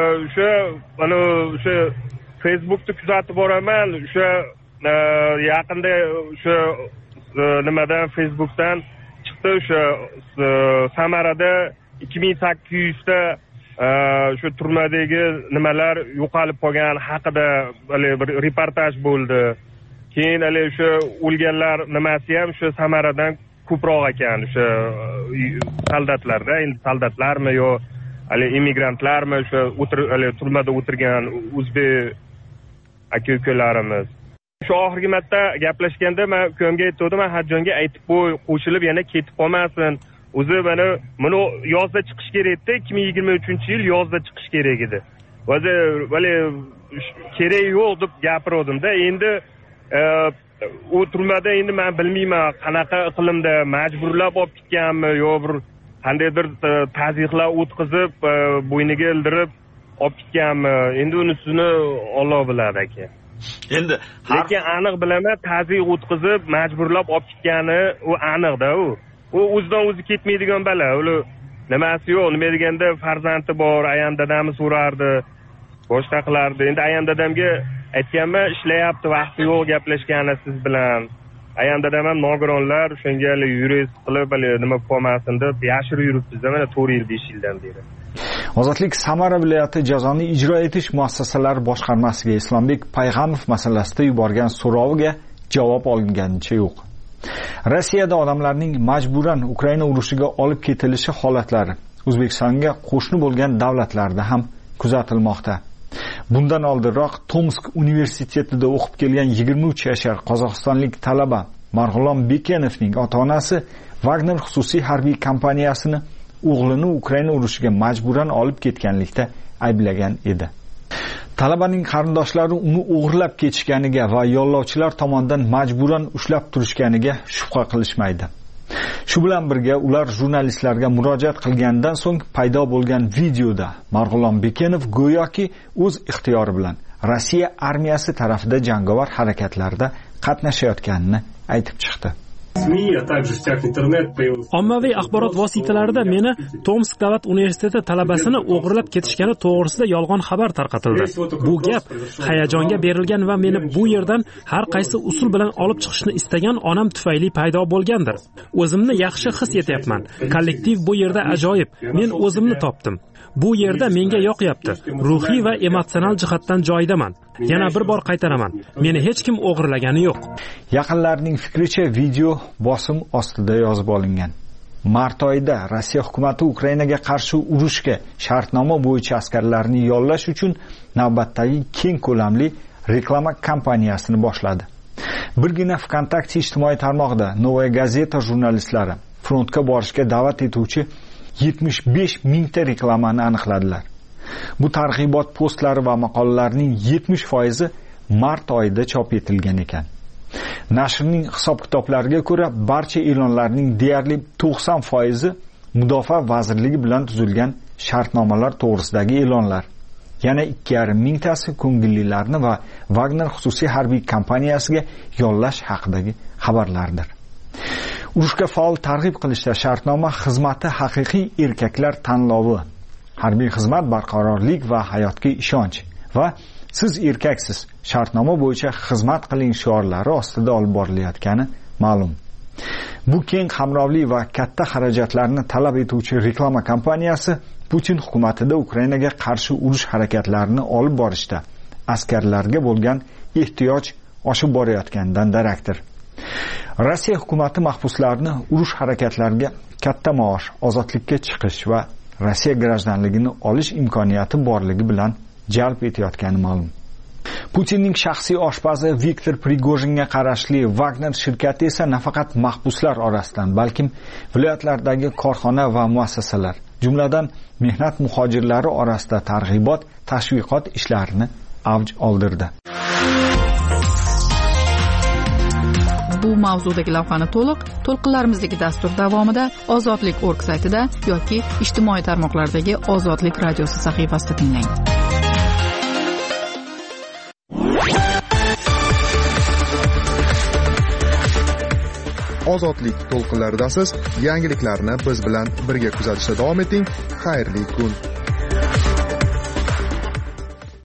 o'sha Facebookda kuzatib boraman, o'sha yaqinda o'sha nimadan Facebookdan chiqdi, o'sha Samarada 2800 ta shu turmadagi nimalar yo'qolib qolgan haqida bir reportaj bo'ldi. Keyin o'sha o'lganlar nimasi ham shu Samaradan ko'proq ekan, o'sha soldatlarda, endi soldatlarmi yo immigrantlarmi, o'sha turmada o'tirgan o'zbek aka-ukalarimiz. Shu oxirgi marta gaplashganda men ukamga aytdim, Hajjonga aytib qo'shilib yana ketib qolmasin. O'zi buni yozda chiqish kerak edi, 2023-yil yozda chiqish kerak edi. O'zi kerak yo'q deb gapirdim-da. Endi u turmada endi men bilmayman, qanaqa iqlimda majburlab olib ketganmi yo bir qandaydir tazyiqlar o'tkazib, bo'yniga ildirib olib ketganmi. Endi unisini Alloh biladi aka. Endi lekin aniq bilaman, tazyiq o'tkazib, majburlab olib ketgani u aniqda u. U o'zidan o'zi ketmaydigan bala. Uli nimasi yo'q, nima deganda farzandi bor, ayam dadamni so'rardi, boshqa qilardi. Endi ayam dadamga aytganman, ishlayapti, vaqti yo'q gaplashgani siz bilan. Ayam dadam ham nogironlar, o'shanga yurist qilib, nima qolmasin deb yashirib yuribmiz, mana 4 yil, 5 yildan beri. Ozodlik Samara viloyati jazoni ijro etish muassasalari boshqarmasiga Islombek Payg'amov masalasida yuborgan so'roviga javob olinganicha yo'q. Rossiyada odamlarning majburan Ukraina urushiga olib ketilishi holatlari O'zbekistonga qo'shni bo'lgan davlatlarda ham kuzatilmoqda. Bundan oldinroq Tomsk universitetida o'qib kelgan 23 yashar qozog'istonlik talaba Marg'ulom Bekenovning ota-onasi Wagner xususiy harbiy kompaniyasini o'g'lini Ukraina urushiga majburan olib ketganlikda ayblagan edi. Talabaning qarindoshlari uni o'g'irlab ketishganiga va yollovchilar tomonidan majburan ushlab turishganiga shubha qilishmaydi. Shu bilan birga ular jurnalistlarga murojaat qilgandan so'ng paydo bo'lgan videoda Marg'ulom Bekenov go'yoki o'z ixtiyori bilan Rossiya armiyasi tarafida jangovar harakatlarda qatnashayotganini aytib chiqdi. Ommaviy axborot vositalarida meni Tomsk davlat universiteti talabasini o'g'irlab ketishgani to'g'risida yolg'on xabar tarqatildi. Bu gap hayajonga berilgan va meni bu yerdan har qaysi usul bilan olib chiqishni istagan onam tufayli paydo bo'lgandir. O'zimni yaxshi his etyapman. Kollektiv bu yerda ajoyib. Men o'zimni topdim. Bu yerda menga yoqyapti. Ruhiy va emotsional jihatdan joyidaman. Yana bir bor qaytaraman. Meni hech kim o'g'irlagani yo'q. Yaqinlarning fikricha video bosim ostida yozib olingan. Mart oyida Rossiya hukumati Ukrainaga qarshi urushga shartnoma bo'yicha askarlarni yollash uchun navbatdagi keng ko'lamli reklama kampaniyasini boshladi. Birgina VKontakte ijtimoiy tarmog'ida Novaya Gazeta jurnalistlari frontga borishga da'vat etuvchi 75 mingta reklamani aniqladilar. Bu targ'ibot postlari va maqolalarning 70% mart oyida chop etilgan ekan. Nashrning hisob-kitoblariga ko'ra, barcha e'lonlarning deyarli 90% Mudofaa vazirligi bilan tuzilgan shartnomalar to'g'risidagi e'lonlar. yana 2,5 mingtasi ko'ngillilarni va Wagner xususiy harbiy kompaniyasiga yollash haqidagi xabarlardir. Urushga faol targ'ib qilishda shartnoma xizmati haqiqiy erkaklar tanlovi, harbiy xizmat barqarorlik va hayotga ishonch va siz erkaksiz shartnoma bo'yicha xizmat qiling shiorlari ostida olib borilayotgani ma'lum. Bu keng qamrovli va katta xarajatlarni talab etuvchi reklama kampaniyasi Putin hukumatida Ukrainaga qarshi urush harakatlarini olib borishda askarlarga bo'lgan ehtiyoj oshib borayotganidan darakdir. Rossiya hukumati mahbuslarni urush harakatlariga katta maosh, ozodlikka chiqish va Rossiya grajdanligini olish imkoniyati borligi bilan jalb etayotgani ma'lum. Putinning shaxsiy oshpazi Viktor Prigojinga qarashli Wagner shirkati esa nafaqat mahbuslar orasidan, balkim viloyatlardagi korxona va muassasalar, jumladan mehnat muhojirlari orasida targ'ibot, tashviqot ishlarini avj oldirdi. Bu mavzudagi lavhani to'lqinlarimizdagi dastur davomida Ozodlik.org saytida yoki ijtimoiy tarmoqlardagi Ozodlik radiosi sahifasida tinglang. Ozodlik to'lqinlaridasiz. Yangiliklarni biz bilan birga kuzatishda davom eting. Xayrli kun.